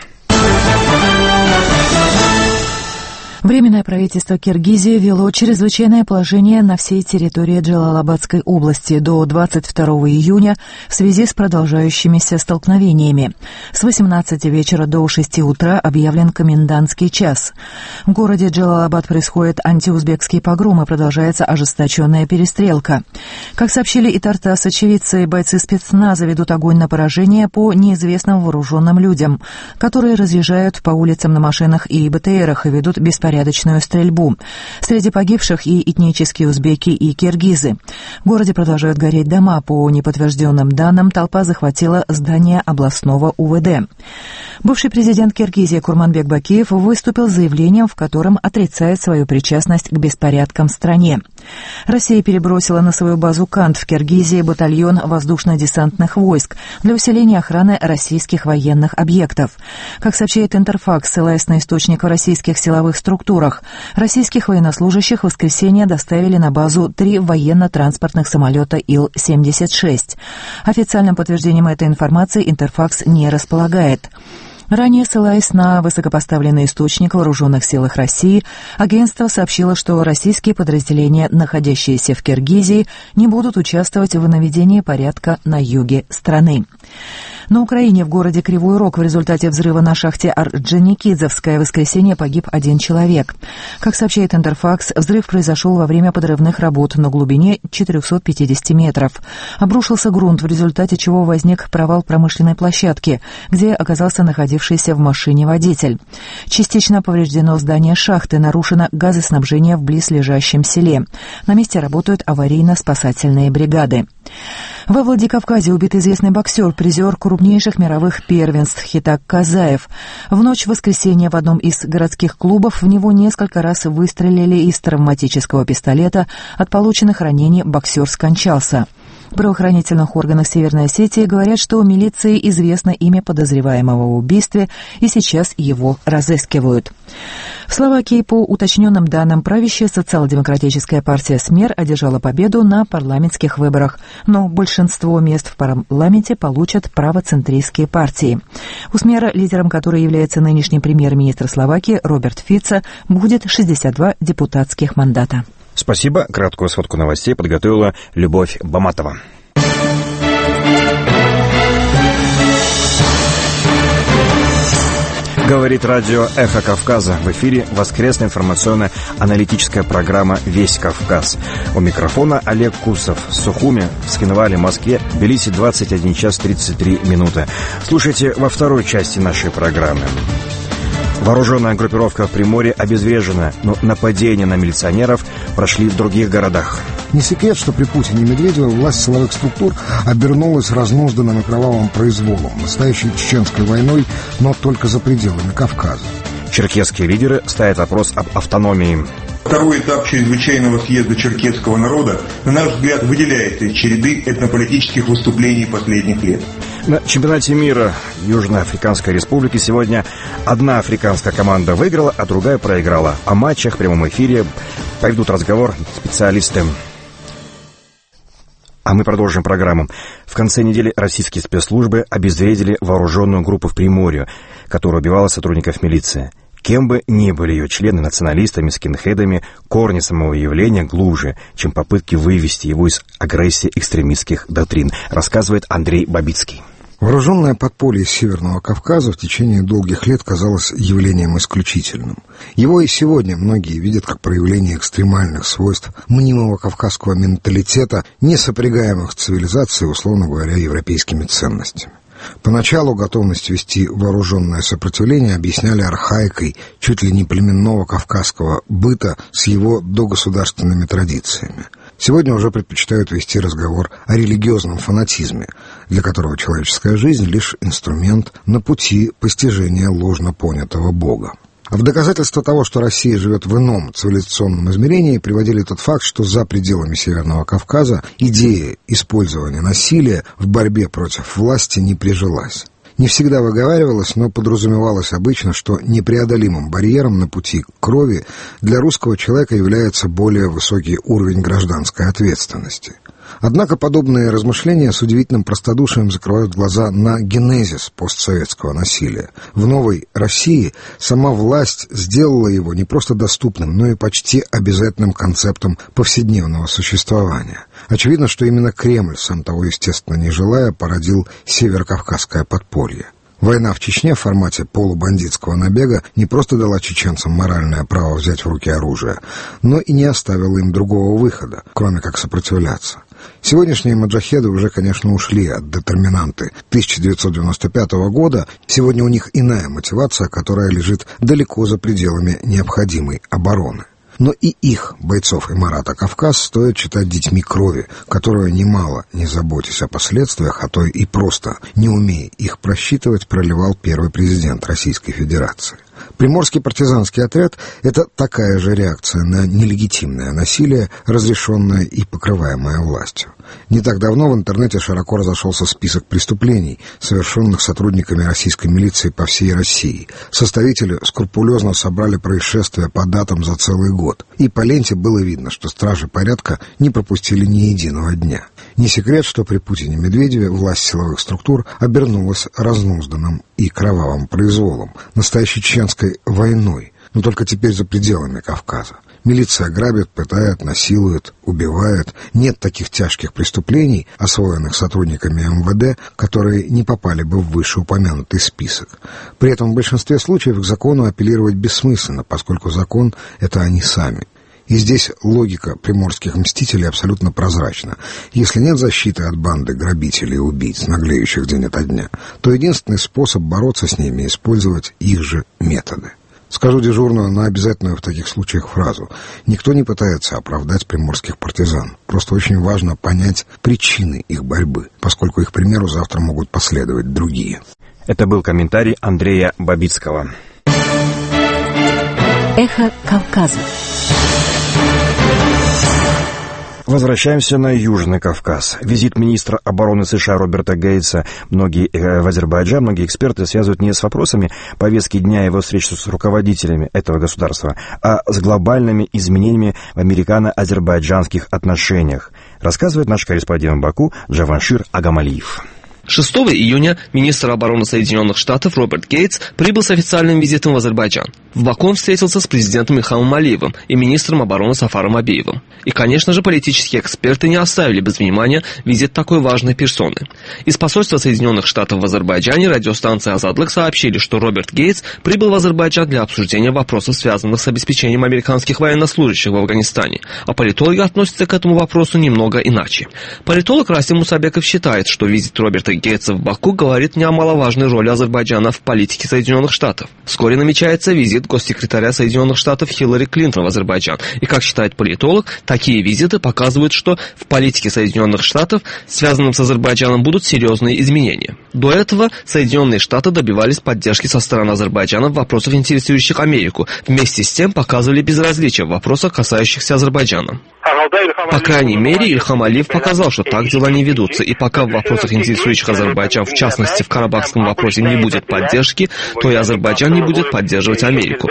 Временное правительство Киргизии ввело чрезвычайное положение на всей территории Джалалабадской области до двадцать второго июня в связи с продолжающимися столкновениями. С восемнадцати вечера до шести утра объявлен комендантский час. В городе Джалалабад происходят антиузбекские погромы, продолжается ожесточенная перестрелка. Как сообщили и Тартас очевидцы, бойцы спецназа ведут огонь на поражение по неизвестным вооруженным людям, которые разъезжают по улицам на машинах и БТРах и ведут беспорядочную порядочную стрельбу. Среди погибших и этнические узбеки и киргизы. В городе продолжают гореть дома. По неподтвержденным данным, толпа захватила здание областного УВД. Бывший президент Киргизии Курманбек Бакиев выступил с заявлением, в котором отрицает свою причастность к беспорядкам в стране. Россия перебросила на свою базу Кант в Киргизии батальон воздушно-десантных войск для усиления охраны российских военных объектов. Как сообщает Интерфакс, ссылаясь на источник в российских силовых структурах, российских военнослужащих в воскресенье доставили на базу три военно-транспортных самолета Ил семьдесят шесть. Официальным подтверждением этой информации Интерфакс не располагает. Ранее, ссылаясь на высокопоставленный источник в вооруженных силах России, агентство сообщило, что российские подразделения, находящиеся в Киргизии, не будут участвовать в наведении порядка на юге страны. На Украине в городе Кривой Рог в результате взрыва на шахте Орджоникидзевская в воскресенье погиб один человек. Как сообщает Интерфакс, взрыв произошел во время подрывных работ на глубине четыреста пятьдесят метров. Обрушился грунт, в результате чего возник провал промышленной площадки, где оказался находившийся в машине водитель. Частично повреждено здание шахты, нарушено газоснабжение в близлежащем селе. На месте работают аварийно-спасательные бригады. Во Владикавказе убит известный боксер, призер крупнейших мировых первенств Хитак Казаев. В ночь в воскресенье в одном из городских клубов в него несколько раз выстрелили из травматического пистолета. От полученных ранений боксер скончался. В правоохранительных органах Северной Осетии говорят, что милиции известно имя подозреваемого в убийстве, и сейчас его разыскивают. В Словакии, по уточненным данным, правящая социал-демократическая партия СМЕР одержала победу на парламентских выборах, но большинство мест в парламенте получат правоцентристские партии. У СМЕРа, лидером которой является нынешний премьер-министр Словакии Роберт Фица, будет шестьдесят два депутатских мандата. Спасибо. Краткую сводку новостей подготовила Любовь Баматова. Говорит радио «Эхо Кавказа». В эфире воскресная информационно-аналитическая программа «Весь Кавказ». У микрофона Олег Кусов. Сухуми, Цхинвали, Москве, Тбилиси, двадцать один час тридцать три минуты. Слушайте во второй части нашей программы. Вооруженная группировка в Приморье обезврежена, но нападения на милиционеров прошли в других городах. Не секрет, что при Путине и Медведеве власть силовых структур обернулась разнузданным и кровавым произволом, настоящей чеченской войной, но только за пределами Кавказа. Черкесские лидеры ставят вопрос об автономии. Второй этап чрезвычайного съезда черкесского народа, на наш взгляд, выделяется из череды этнополитических выступлений последних лет. На чемпионате мира Южноафриканской Республики сегодня одна африканская команда выиграла, а другая проиграла. О матчах в прямом эфире поведут разговор специалисты. А мы продолжим программу. В конце недели российские спецслужбы обезвредили вооруженную группу в Приморье, которая убивала сотрудников милиции. Кем бы ни были ее члены, националистами, скинхедами, корни самого явления глубже, чем попытки вывести его из агрессии экстремистских доктрин, рассказывает Андрей Бабицкий. Вооруженное подполье Северного Кавказа в течение долгих лет казалось явлением исключительным. Его и сегодня многие видят как проявление экстремальных свойств мнимого кавказского менталитета, не сопрягаемых с цивилизацией, условно говоря, европейскими ценностями. Поначалу готовность вести вооруженное сопротивление объясняли архаикой чуть ли не племенного кавказского быта с его догосударственными традициями. Сегодня уже предпочитают вести разговор о религиозном фанатизме, для которого человеческая жизнь — лишь инструмент на пути постижения ложно понятого Бога. А в доказательство того, что Россия живет в ином цивилизационном измерении, приводили тот факт, что за пределами Северного Кавказа идея использования насилия в борьбе против власти не прижилась. Не всегда выговаривалось, но подразумевалось обычно, что непреодолимым барьером на пути к крови для русского человека является более высокий уровень гражданской ответственности. Однако подобные размышления с удивительным простодушием закрывают глаза на генезис постсоветского насилия. В новой России сама власть сделала его не просто доступным, но и почти обязательным концептом повседневного существования. Очевидно, что именно Кремль, сам того естественно не желая, породил северокавказское подполье. Война в Чечне в формате полубандитского набега не просто дала чеченцам моральное право взять в руки оружие, но и не оставила им другого выхода, кроме как сопротивляться. Сегодняшние маджахеды уже, конечно, ушли от детерминанты тысяча девятьсот девяносто пятого года. Сегодня у них иная мотивация, которая лежит далеко за пределами необходимой обороны. Но и их, бойцов Имарата Кавказ, стоит считать детьми крови, которую немало, не заботясь о последствиях, а то и просто, не умея их просчитывать, проливал первый президент Российской Федерации. Приморский партизанский отряд — это такая же реакция на нелегитимное насилие, разрешенное и покрываемое властью. Не так давно в интернете широко разошелся список преступлений, совершенных сотрудниками российской милиции по всей России. Составители скрупулезно собрали происшествия по датам за целый год. И по ленте было видно, что стражи порядка не пропустили ни единого дня. Не секрет, что при Путине-Медведеве власть силовых структур обернулась разнузданным и кровавым произволом, настоящей чеченской войной, но только теперь за пределами Кавказа. Милиция грабит, пытает, насилует, убивает. Нет таких тяжких преступлений, освоенных сотрудниками эм вэ дэ, которые не попали бы в вышеупомянутый список. При этом в большинстве случаев к закону апеллировать бессмысленно, поскольку закон — это они сами. И здесь логика приморских мстителей абсолютно прозрачна. Если нет защиты от банды грабителей и убийц, наглеющих день ото дня, то единственный способ бороться с ними — использовать их же методы. Скажу дежурную, но обязательную в таких случаях фразу: никто не пытается оправдать приморских партизан. Просто очень важно понять причины их борьбы, поскольку их примеру завтра могут последовать другие. Это был комментарий Андрея Бабицкого. Эхо Кавказа. Возвращаемся на Южный Кавказ. Визит министра обороны США Роберта Гейтса многие, э, в Азербайджан многие эксперты связывают не с вопросами повестки дня его встречи с руководителями этого государства, а с глобальными изменениями в американо-азербайджанских отношениях, рассказывает наш корреспондент в Баку Джаваншир Агамалиев. шестого июня министр обороны Соединенных Штатов Роберт Гейтс прибыл с официальным визитом в Азербайджан. В Баку он встретился с президентом Ильхамом Алиевым и министром обороны Сафаром Абиевым. И, конечно же, политические эксперты не оставили без внимания визит такой важной персоны. Из посольства Соединенных Штатов в Азербайджане радиостанция «Азадлык» сообщили, что Роберт Гейтс прибыл в Азербайджан для обсуждения вопросов, связанных с обеспечением американских военнослужащих в Афганистане. А политологи относятся к этому вопросу немного иначе. Политолог Расим Мусабеков считает, что визит Роберта Гейтса в Баку говорит не о маловажной роли Азербайджана в политике Соединенных Штатов. Вскоре намечается визит госсекретаря Соединенных Штатов Хиллари Клинтон в Азербайджан. И, как считает политолог, такие визиты показывают, что в политике Соединенных Штатов, связанном с Азербайджаном, будут серьезные изменения. До этого Соединенные Штаты добивались поддержки со стороны Азербайджана в вопросах, интересующих Америку. Вместе с тем показывали безразличие в вопросах, касающихся Азербайджана. По крайней мере, Ильхам Алиев показал, что так дела не ведутся, и пока в вопросах, интересующих Азербайджан, в частности в карабахском вопросе, не будет поддержки, то и Азербайджан не будет поддерживать Америку.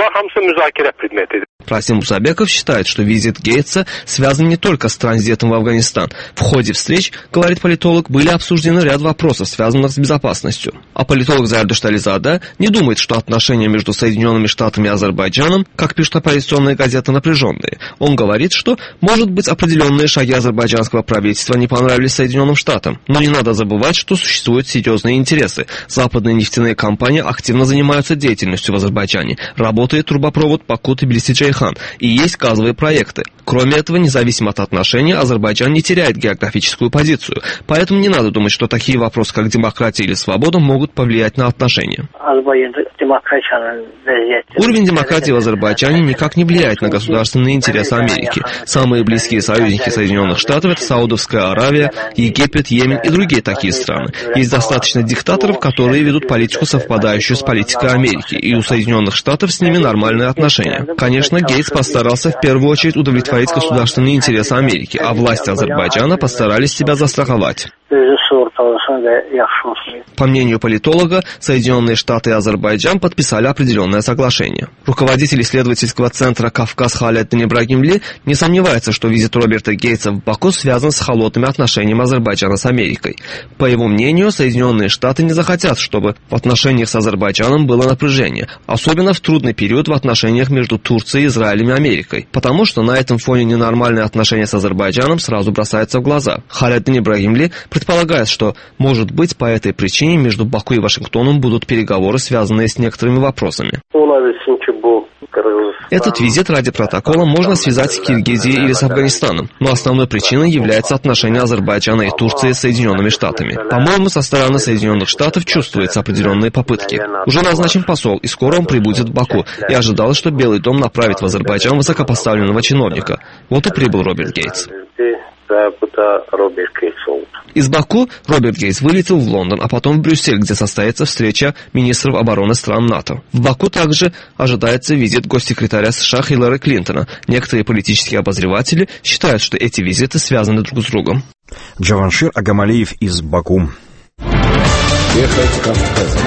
Расим Мусабеков считает, что визит Гейтса связан не только с транзитом в Афганистан. В ходе встреч, говорит политолог, были обсуждены ряд вопросов, связанных с безопасностью. А политолог Зардуш Тализада не думает, что отношения между Соединенными Штатами и Азербайджаном, как пишет оппозиционная газета, напряженные. Он говорит, что может быть, определенные шаги азербайджанского правительства не понравились Соединенным Штатам, но не надо забывать, что существуют серьезные интересы. Западные нефтяные компании активно занимаются деятельностью в Азербайджане. Работает трубопровод Баку-Тбилиси-Джейхан и есть газовые проекты. Кроме этого, независимо от отношений, Азербайджан не теряет географическую позицию. Поэтому не надо думать, что такие вопросы, как демократия или свобода, могут повлиять на отношения. Уровень демократии в Азербайджане никак не влияет на государственные интересы Америки. Самые близкие союзники Соединенных Штатов – это Саудовская Аравия, Египет, Йемен и другие такие страны. Есть достаточно диктаторов, которые ведут политику, совпадающую с политикой Америки, и у Соединенных Штатов с ними нормальные отношения. Конечно, Гейтс постарался в первую очередь удовлетворить государственные интересы Америки, а власти Азербайджана постарались себя застраховать. По мнению политолога, Соединенные Штаты и Азербайджан подписали определенное соглашение. Руководитель исследовательского центра «Кавказ» Халеттин Ибрагимли не сомневается, что визит Роберта Гейтса в Баку связан с холодными отношениями Азербайджана с Америкой. По его мнению, Соединенные Штаты не захотят, чтобы в отношениях с Азербайджаном было напряжение, особенно в трудный период в отношениях между Турцией, Израилем и Америкой, потому что на этом фоне ненормальные отношения с Азербайджаном сразу бросаются в глаза. Халеттин Ибрагимли предполагает, что, может быть, по этой причине между Баку и Вашингтоном будут переговоры, связанные с некоторыми вопросами. Этот визит ради протокола можно связать с Киргизией или с Афганистаном, но основной причиной является отношение Азербайджана и Турции с Соединенными Штатами. По-моему, со стороны Соединенных Штатов чувствуются определенные попытки. Уже назначен посол, и скоро он прибудет в Баку, и ожидалось, что Белый дом направит в Азербайджан высокопоставленного чиновника. Вот и прибыл Роберт Гейтс. Из Баку Роберт Гейтс вылетел в Лондон, а потом в Брюссель, где состоится встреча министров обороны стран НАТО. В Баку также ожидается визит госсекретаря США Хиллари Клинтона. Некоторые политические обозреватели считают, что эти визиты связаны друг с другом. Джаваншир Агамалиев из Баку. Эхо Кавказа.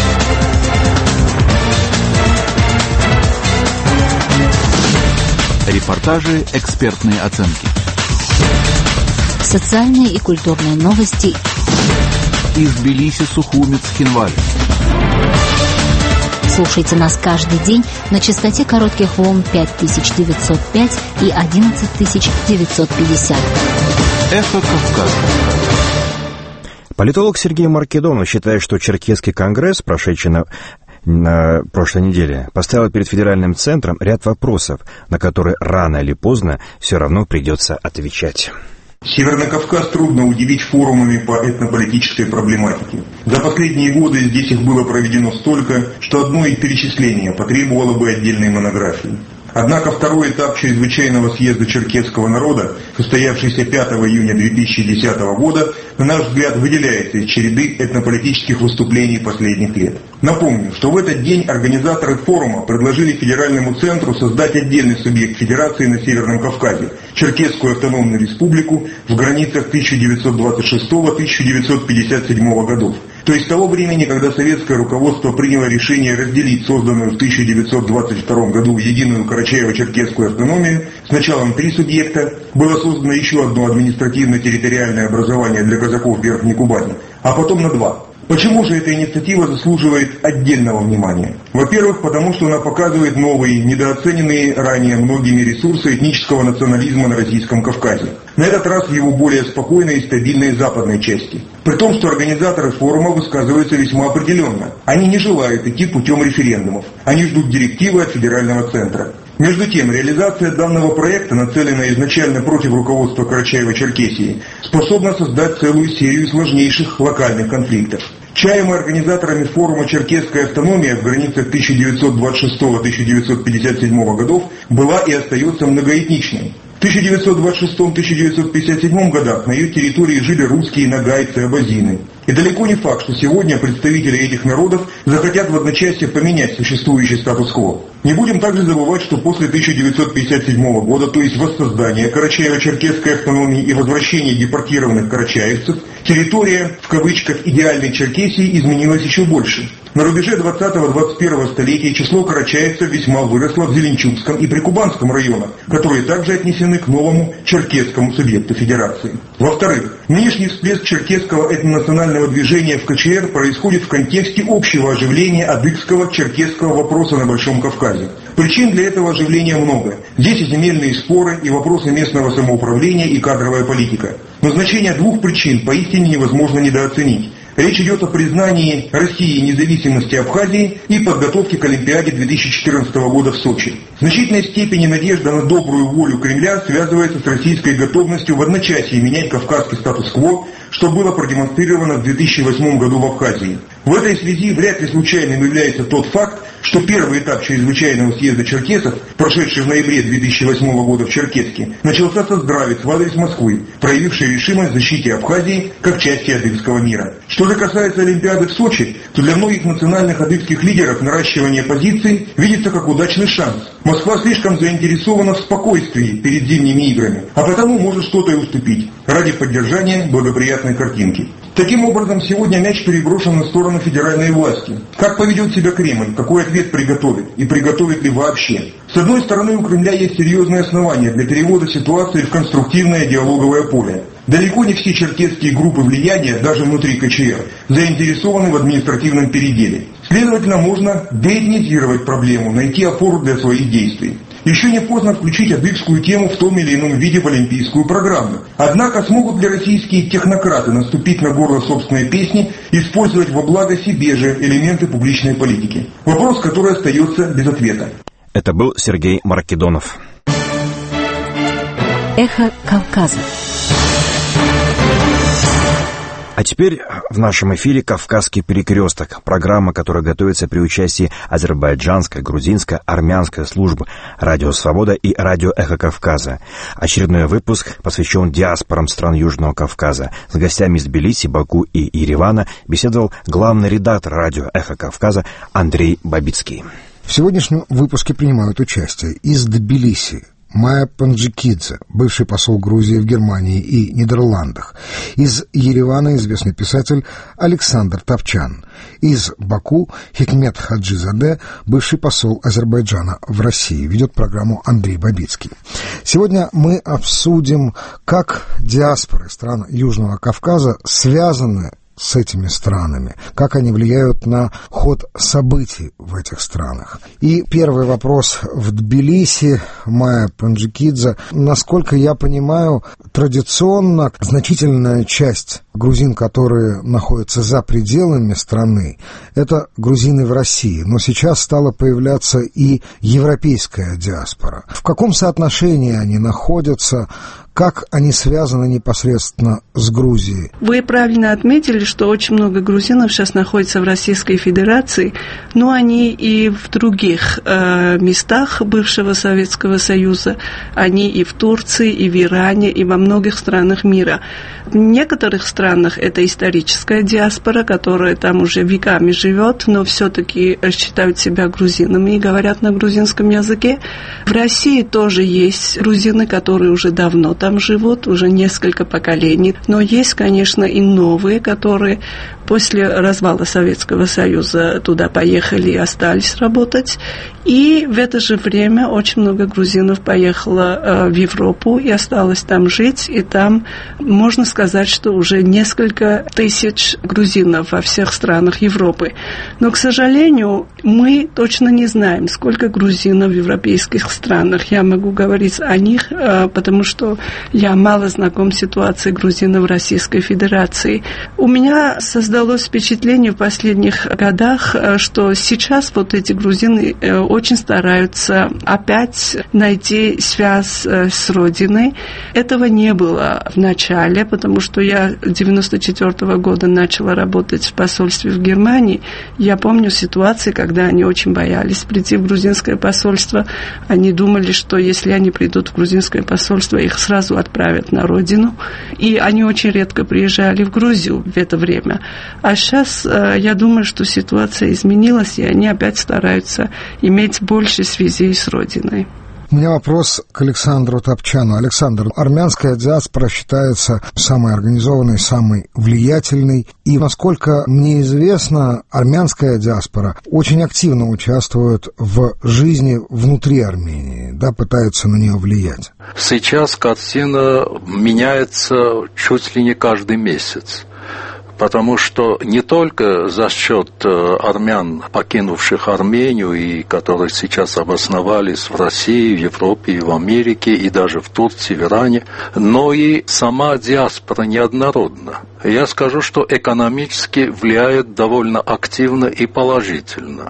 Репортажи, экспертные оценки. Социальные и культурные новости из Тбилиси, Сухуми, Цхинвали. Слушайте нас каждый день на частоте коротких волн пять тысяч девятьсот пять и одиннадцать тысяч девятьсот пятьдесят. Эхо Кавказа. Политолог Сергей Маркедонов считает, что Черкесский конгресс, прошедший на на прошлой неделе, поставил перед федеральным центром ряд вопросов, на которые рано или поздно все равно придется отвечать. Северный Кавказ трудно удивить форумами по этнополитической проблематике. За последние годы здесь их было проведено столько, что одно их перечисление потребовало бы отдельной монографии. Однако второй этап чрезвычайного съезда черкесского народа, состоявшийся пятого июня две тысячи десятого года, на наш взгляд, выделяется из череды этнополитических выступлений последних лет. Напомню, что в этот день организаторы форума предложили федеральному центру создать отдельный субъект федерации на Северном Кавказе – Черкесскую автономную республику в границах тысяча девятьсот двадцать шестого — тысяча девятьсот пятьдесят седьмого годов. То есть с того времени, когда советское руководство приняло решение разделить созданную в тысяча девятьсот двадцать втором году единую Карачаево-Черкесскую автономию, с началом три субъекта, было создано еще одно административно-территориальное образование для казаков Верхней Кубани, а потом на два. Почему же эта инициатива заслуживает отдельного внимания? Во-первых, потому что она показывает новые, недооцененные ранее многими ресурсы этнического национализма на Российском Кавказе. На этот раз в его более спокойной и стабильной западной части. При том, что организаторы форума высказываются весьма определенно. Они не желают идти путем референдумов. Они ждут директивы от федерального центра. Между тем, реализация данного проекта, нацеленная изначально против руководства Карачаево-Черкесии, способна создать целую серию сложнейших локальных конфликтов. Чаемая организаторами форума «Черкесская автономия» в границах тысяча девятьсот двадцать шестого — тысяча девятьсот пятьдесят седьмого годов была и остается многоэтничной. В тысяча девятьсот двадцать шестом — тысяча девятьсот пятьдесят седьмом годах на ее территории жили русские, нагайцы, абазины. И далеко не факт, что сегодня представители этих народов захотят в одночасье поменять существующий статус-кво. Не будем также забывать, что после тысяча девятьсот пятьдесят седьмого года, то есть воссоздания Карачаево-Черкесской автономии и возвращения депортированных карачаевцев, территория, в кавычках, идеальной Черкесии изменилась еще больше. На рубеже двадцатого — двадцать первого столетия число карачаевцев весьма выросло в Зеленчукском и Прикубанском районах, которые также отнесены к новому черкесскому субъекту федерации. Во-вторых, нынешний всплеск черкесского этнонационального национального движения в ка че эр происходит в контексте общего оживления адыгского, черкесского вопроса на Большом Кавказе. Причин для этого оживления много. Здесь и земельные споры, и вопросы местного самоуправления, и кадровая политика. Но значение двух причин поистине невозможно недооценить. Речь идет о признании России независимости Абхазии и подготовке к Олимпиаде две тысячи четырнадцатого года в Сочи. В значительной степени надежда на добрую волю Кремля связывается с российской готовностью в одночасье менять кавказский статус-кво, что было продемонстрировано в две тысячи восьмом году в Абхазии. В этой связи вряд ли случайным является тот факт, что первый этап чрезвычайного съезда черкесов, прошедший в ноябре две тысячи восьмого года в Черкесске, начался со здравиц в адрес Москвы, проявившей решимость в защите Абхазии как части адыгского мира. Что же касается Олимпиады в Сочи, то для многих национальных адыгских лидеров наращивание позиций видится как удачный шанс. Москва слишком заинтересована в спокойствии перед зимними играми, а потому может что-то и уступить ради поддержания благоприятной картинки. Таким образом, сегодня мяч переброшен на сторону федеральной власти. Как поведет себя Кремль, какой ответ приготовит и приготовит ли вообще? С одной стороны, у Кремля есть серьезные основания для перевода ситуации в конструктивное диалоговое поле. Далеко не все черкесские группы влияния, даже внутри ка че эр, заинтересованы в административном переделе. Следовательно, можно деэтнизировать проблему, найти опору для своих действий. Еще не поздно включить адыгскую тему в том или ином виде в олимпийскую программу. Однако смогут ли российские технократы наступить на горло собственной песни и использовать во благо себе же элементы публичной политики? Вопрос, который остается без ответа. Это был Сергей Маркедонов. Эхо Кавказа. А теперь в нашем эфире «Кавказский перекресток», программа, которая готовится при участии азербайджанской, грузинской, армянской служб «Радио Свобода» и «Радио Эхо Кавказа». Очередной выпуск посвящен диаспорам стран Южного Кавказа. С гостями из Тбилиси, Баку и Еревана беседовал главный редактор «Радио Эхо Кавказа» Андрей Бабицкий. В сегодняшнем выпуске принимают участие из Тбилиси Майя Панджикидзе, бывший посол Грузии в Германии и Нидерландах. Из Еревана известный писатель Александр Топчан. Из Баку Хикмет Хаджизаде, бывший посол Азербайджана в России. Ведет программу Андрей Бабицкий. Сегодня мы обсудим, как диаспоры стран Южного Кавказа связаны с этими странами, как они влияют на ход событий в этих странах. И первый вопрос в Тбилиси, Майя Панджикидзе. Насколько я понимаю, традиционно значительная часть грузин, которые находятся за пределами страны, это грузины в России. Но сейчас стала появляться и европейская диаспора. В каком соотношении они находятся? Как они связаны непосредственно с Грузией? Вы правильно отметили, что очень много грузинов сейчас находится в Российской Федерации, но они и в других э, местах бывшего Советского Союза, они и в Турции, и в Иране, и во многих странах мира. В некоторых странах это историческая диаспора, которая там уже веками живет, но все-таки считают себя грузинами и говорят на грузинском языке. В России тоже есть грузины, которые уже давно там там живут уже несколько поколений. Но есть, конечно, и новые, которые после развала Советского Союза туда поехали и остались работать. И в это же время очень много грузинов поехало э, в Европу и осталось там жить. И там можно сказать, что уже несколько тысяч грузинов во всех странах Европы. Но, к сожалению, мы точно не знаем, сколько грузинов в европейских странах. Я могу говорить о них, э, потому что я мало знаком с ситуацией грузинов в Российской Федерации. У меня создалось впечатление в последних годах, что сейчас вот эти грузины очень стараются опять найти связь с родиной. Этого не было в начале, потому что я с девяносто четвёртого года начала работать в посольстве в Германии. Я помню ситуации, когда они очень боялись прийти в грузинское посольство. Они думали, что если они придут в грузинское посольство, их сразу отправят на родину. И они очень редко приезжали в Грузию в это время. А сейчас я думаю, что ситуация изменилась, и они опять стараются иметь больше связей с родиной. У меня вопрос к Александру Топчану. Александр, армянская диаспора считается самой организованной, самой влиятельной. И, насколько мне известно, армянская диаспора очень активно участвует в жизни внутри Армении, да, пытается на нее влиять. Сейчас картина меняется чуть ли не каждый месяц. потому что не только за счет армян, покинувших Армению и которые сейчас обосновались в России, в Европе, и в Америке, и даже в Турции, в Иране, но и сама диаспора неоднородна. Я скажу, что экономически влияет довольно активно и положительно.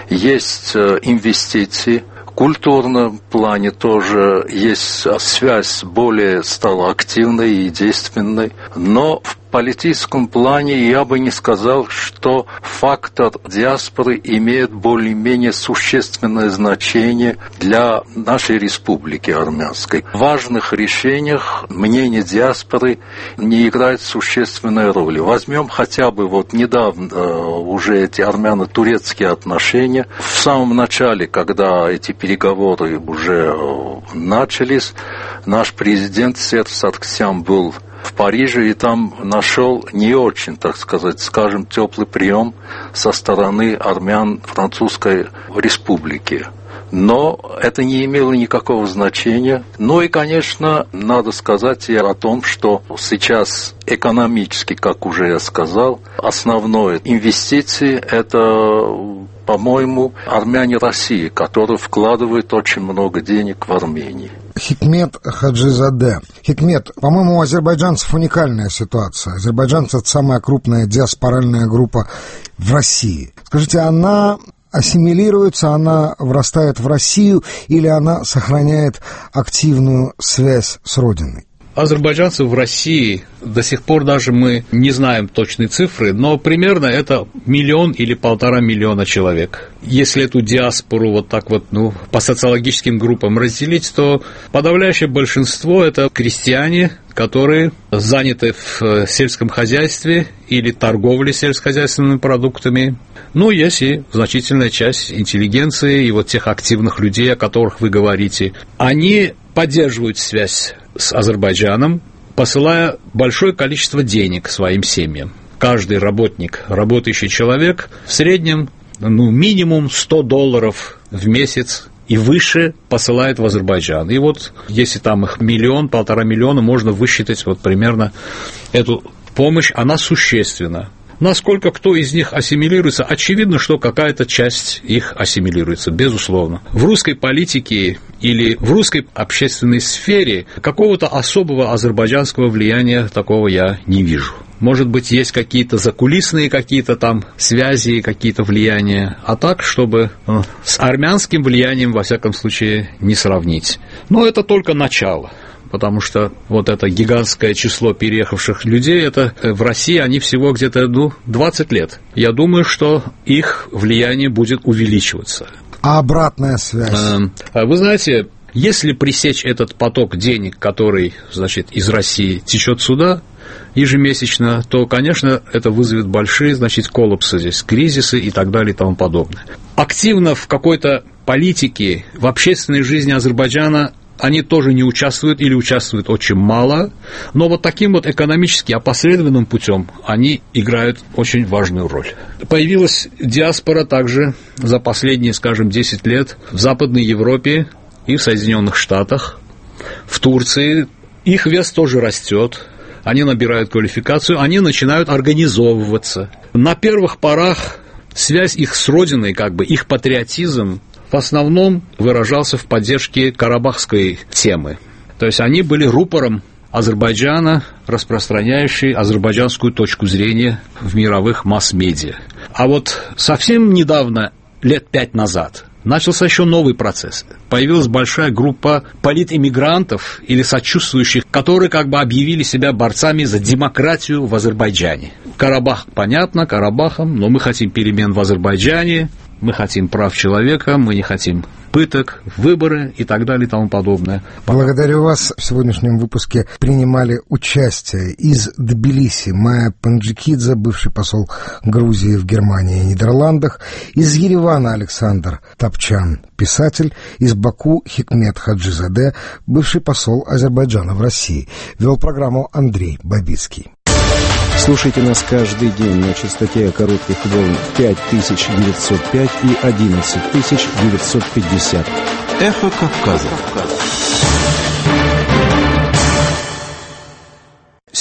Есть инвестиции, в культурном плане тоже есть связь более стала активной и действенной, но в политическом плане я бы не сказал, что фактор диаспоры имеет более-менее существенное значение для нашей республики армянской. В важных решениях мнение диаспоры не играет существенной роли. Возьмем хотя бы вот недавно уже эти армяно-турецкие отношения. В самом начале, когда эти переговоры уже начались, наш президент Серж Сарксян был в Париже и там нашел не очень, так сказать, скажем, теплый прием со стороны армян Французской Республики. Но это не имело никакого значения. Ну и, конечно, надо сказать и о том, что сейчас экономически, как уже я сказал, основное инвестиции – это, по-моему, армяне России, которые вкладывают очень много денег в Армению. Хикмет Хаджизаде. Хикмет, по-моему, у азербайджанцев уникальная ситуация. Азербайджанцы – это самая крупная диаспоральная группа в России. Скажите, она ассимилируется, она врастает в Россию или она сохраняет активную связь с родиной? Азербайджанцев в России до сих пор даже мы не знаем точные цифры, но примерно это миллион или полтора миллиона человек. Если эту диаспору вот так вот, ну, по социологическим группам разделить, то подавляющее большинство – это крестьяне, которые заняты в сельском хозяйстве или торговле сельскохозяйственными продуктами. Ну, есть и значительная часть интеллигенции и вот тех активных людей, о которых вы говорите. Они поддерживают связь с Азербайджаном, посылая большое количество денег своим семьям. Каждый работник, работающий человек в среднем, ну, минимум сто долларов в месяц и выше посылает в Азербайджан. И вот если там их миллион, полтора миллиона, можно высчитать вот примерно эту помощь, она существенна. Насколько кто из них ассимилируется, очевидно, что какая-то часть их ассимилируется, безусловно. В русской политике или в русской общественной сфере какого-то особого азербайджанского влияния такого я не вижу. Может быть, есть какие-то закулисные какие-то там связи, какие-то влияния, а так, чтобы ну, с армянским влиянием, во всяком случае, не сравнить. Но это только начало. Потому что вот это гигантское число переехавших людей, это в России они всего где-то ну, двадцать лет. Я думаю, что их влияние будет увеличиваться. А обратная связь? Вы знаете, если пресечь этот поток денег, который, значит, из России течет сюда ежемесячно, то, конечно, это вызовет большие, значит, коллапсы здесь, кризисы и так далее и тому подобное. Активно в какой-то политике, в общественной жизни Азербайджана они тоже не участвуют или участвуют очень мало, но вот таким вот экономически опосредованным путем они играют очень важную роль. Появилась диаспора также за последние, скажем, десять лет в Западной Европе и в Соединенных Штатах, в Турции. Их вес тоже растет, они набирают квалификацию, они начинают организовываться. На первых порах связь их с родиной, как бы их патриотизм, в основном выражался в поддержке карабахской темы. То есть они были рупором Азербайджана, распространяющий азербайджанскую точку зрения в мировых масс-медиа. А вот совсем недавно, лет пять назад, начался еще новый процесс. Появилась большая группа политэмигрантов или сочувствующих, которые как бы объявили себя борцами за демократию в Азербайджане. Карабах, понятно, Карабахом, но мы хотим перемен в Азербайджане, мы хотим прав человека, мы не хотим пыток, выборы и так далее и тому подобное. Благодарю вас. В сегодняшнем выпуске принимали участие из Тбилиси Майя Панджикидзе, бывший посол Грузии в Германии и Нидерландах, из Еревана Александр Топчан, писатель, из Баку Хикмет Хаджизаде, бывший посол Азербайджана в России. Вел программу Андрей Бабицкий. Слушайте нас каждый день на частоте коротких волн пять тысяч девятьсот пять и одиннадцать тысяч девятьсот пятьдесят. Эхо Кавказа.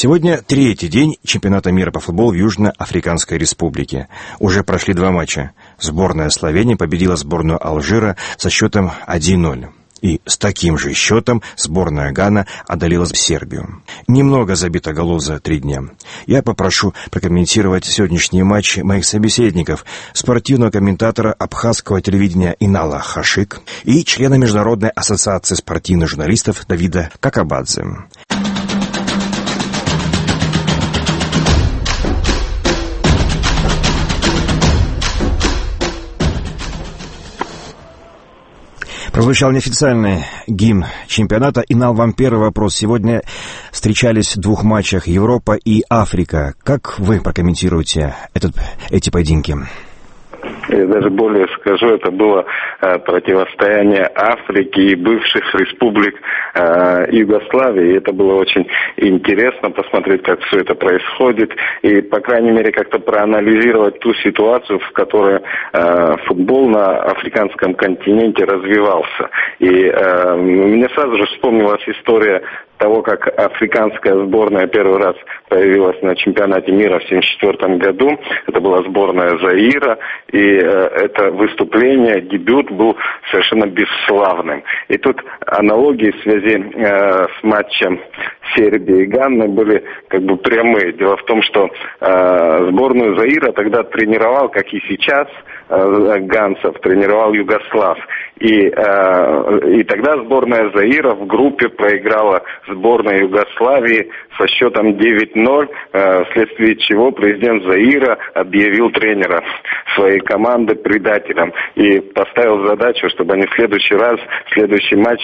Сегодня третий день чемпионата мира по футболу в Южноафриканской Республике. Уже прошли два матча. Сборная Словении победила сборную Алжира со счетом один ноль. И с таким же счетом сборная Гана одолела Сербию. Немного забито голов за три дня. Я попрошу прокомментировать сегодняшние матчи моих собеседников, спортивного комментатора абхазского телевидения Инала Хашик и члена Международной ассоциации спортивных журналистов Давида Какабадзе. Прозвучал неофициальный гимн чемпионата. Инал, вам первый вопрос. Сегодня встречались в двух матчах Европа и Африка. Как вы прокомментируете этот, эти поединки? Я даже более скажу, это было э, противостояние Африки и бывших республик э, Югославии. И это было очень интересно посмотреть, как все это происходит. И, по крайней мере, как-то проанализировать ту ситуацию, в которой э, футбол на африканском континенте развивался. И э, мне сразу же вспомнилась история того, как африканская сборная первый раз появилась на чемпионате мира в семьдесят четвёртом году. Это была сборная Заира, и э, это выступление, дебют был совершенно бесславным. И тут аналогии в связи э, с матчем Сербии и Ганны были как бы прямые. Дело в том, что э, сборную Заира тогда тренировал, как и сейчас, э, Ганцев, тренировал Югослав. И, э, и тогда сборная Заира в группе проиграла сборной Югославии со счетом девять ноль, э, вследствие чего президент Заира объявил тренера своей команды предателем и поставил задачу, чтобы они в следующий раз, в следующий матч,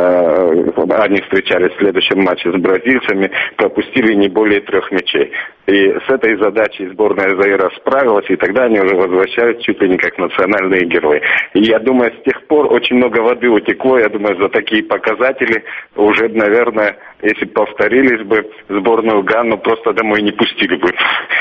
э, они встречались в следующем матче с бразильцами, пропустили не более трех мячей. И с этой задачей сборная Заира справилась, и тогда они уже возвращаются чуть ли не как национальные герои. И я думаю, с тех пор очень много воды утекло, я думаю, за такие показатели уже, наверное, если повторились бы, сборную Ганну просто домой не пустили бы.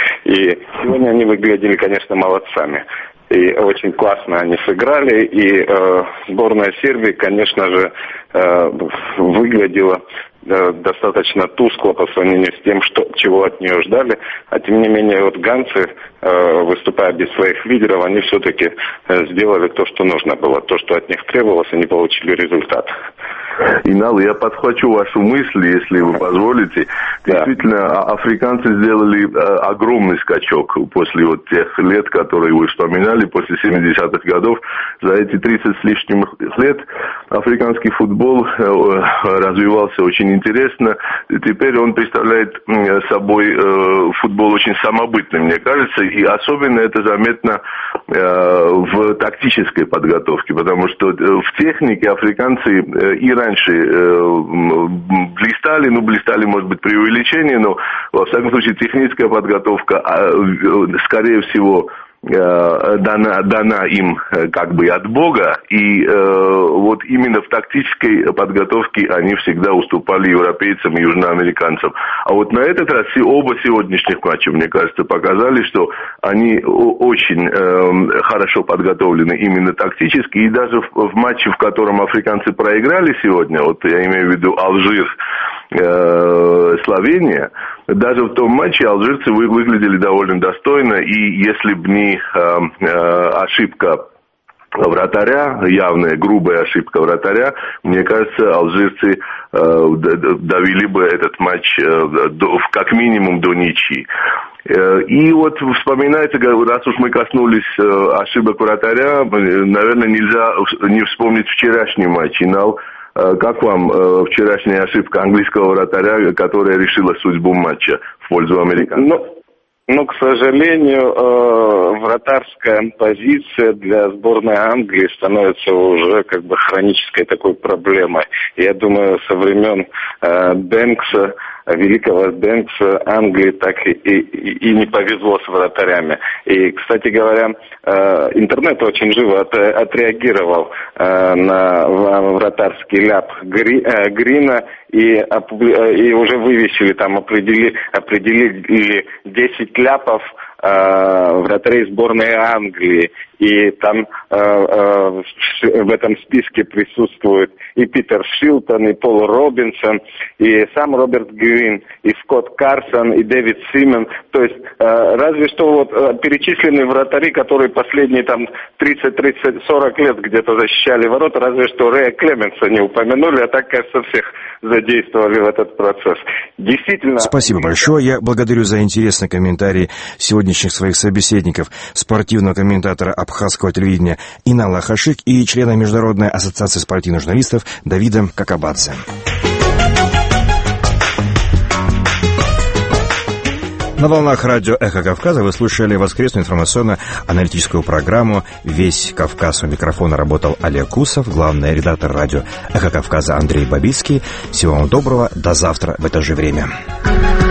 И сегодня они выглядели, конечно, молодцами. И очень классно они сыграли, и э, сборная Сербии, конечно же, э, выглядела э, достаточно тускло по сравнению с тем, что, чего от нее ждали. А тем не менее, вот ганцы, э, выступая без своих лидеров, они все-таки э, сделали то, что нужно было. То, что от них требовалось, они получили результат. Инал, я подхвачу вашу мысль, если вы позволите. Действительно, да. Африканцы сделали э, огромный скачок после вот тех лет, которые вы вспоминали, после семидесятых годов. За эти тридцать с лишним лет африканский футбол э, развивался очень интересно. И теперь он представляет э, собой э, футбол очень самобытный, мне кажется, и особенно это заметно э, в тактической подготовке, потому что э, в технике африканцы э, и раньше раньше э, блистали, ну, блистали, может быть, преувеличение, но, во всяком случае, техническая подготовка, э, скорее всего, Дана, дана им как бы от Бога, и э, вот именно в тактической подготовке они всегда уступали европейцам и южноамериканцам. А вот на этот раз оба сегодняшних матча, мне кажется, показали, что они очень э, хорошо подготовлены именно тактически, и даже в, в матче, в котором африканцы проиграли сегодня, вот я имею в виду Алжир, э, Словения, даже в том матче алжирцы вы, выглядели довольно достойно, и если бы не э, э, ошибка вратаря, явная грубая ошибка вратаря, мне кажется, алжирцы э, довели бы этот матч э, до, как минимум до ничьи. Э, и вот вспоминается, раз уж мы коснулись э, ошибок вратаря, наверное, нельзя не вспомнить вчерашний матч. Инал, как вам э, вчерашняя ошибка английского вратаря, которая решила судьбу матча в пользу американцев? Ну, ну к сожалению, э, вратарская позиция для сборной Англии становится уже как бы хронической такой проблемой. Я думаю, со времен э, Бэнкса, великого Бэнкса, Англии так и, и, и не повезло с вратарями. И, кстати говоря, интернет очень живо от, отреагировал на вратарский ляп Гри, Грина и, и уже вывесили, там определили, определили десять ляпов вратарей сборной Англии. и там э, э, в этом списке присутствуют и Питер Шилтон, и Пол Робинсон, и сам Роберт Грин, и Скотт Карсон, и Дэвид Симон. То есть э, разве что вот э, перечисленные вратари, которые последние там тридцать, тридцать, сорок лет где-то защищали ворота, разве что Рэя Клеменса не упомянули, а так, кажется, всех задействовали в этот процесс. Действительно... Спасибо большое. Я благодарю за интересный комментарий сегодняшних своих собеседников, спортивного комментатора абхазского телевидения Инала Хашик и члена Международной ассоциации спортивных журналистов Давида Какабадзе. На волнах радио «Эхо Кавказа» вы слушали воскресную информационно-аналитическую программу «Весь Кавказ». У микрофона работал Олег Кусов, главный редактор радио «Эхо Кавказа» Андрей Бабицкий. Всего вам доброго, до завтра в это же время.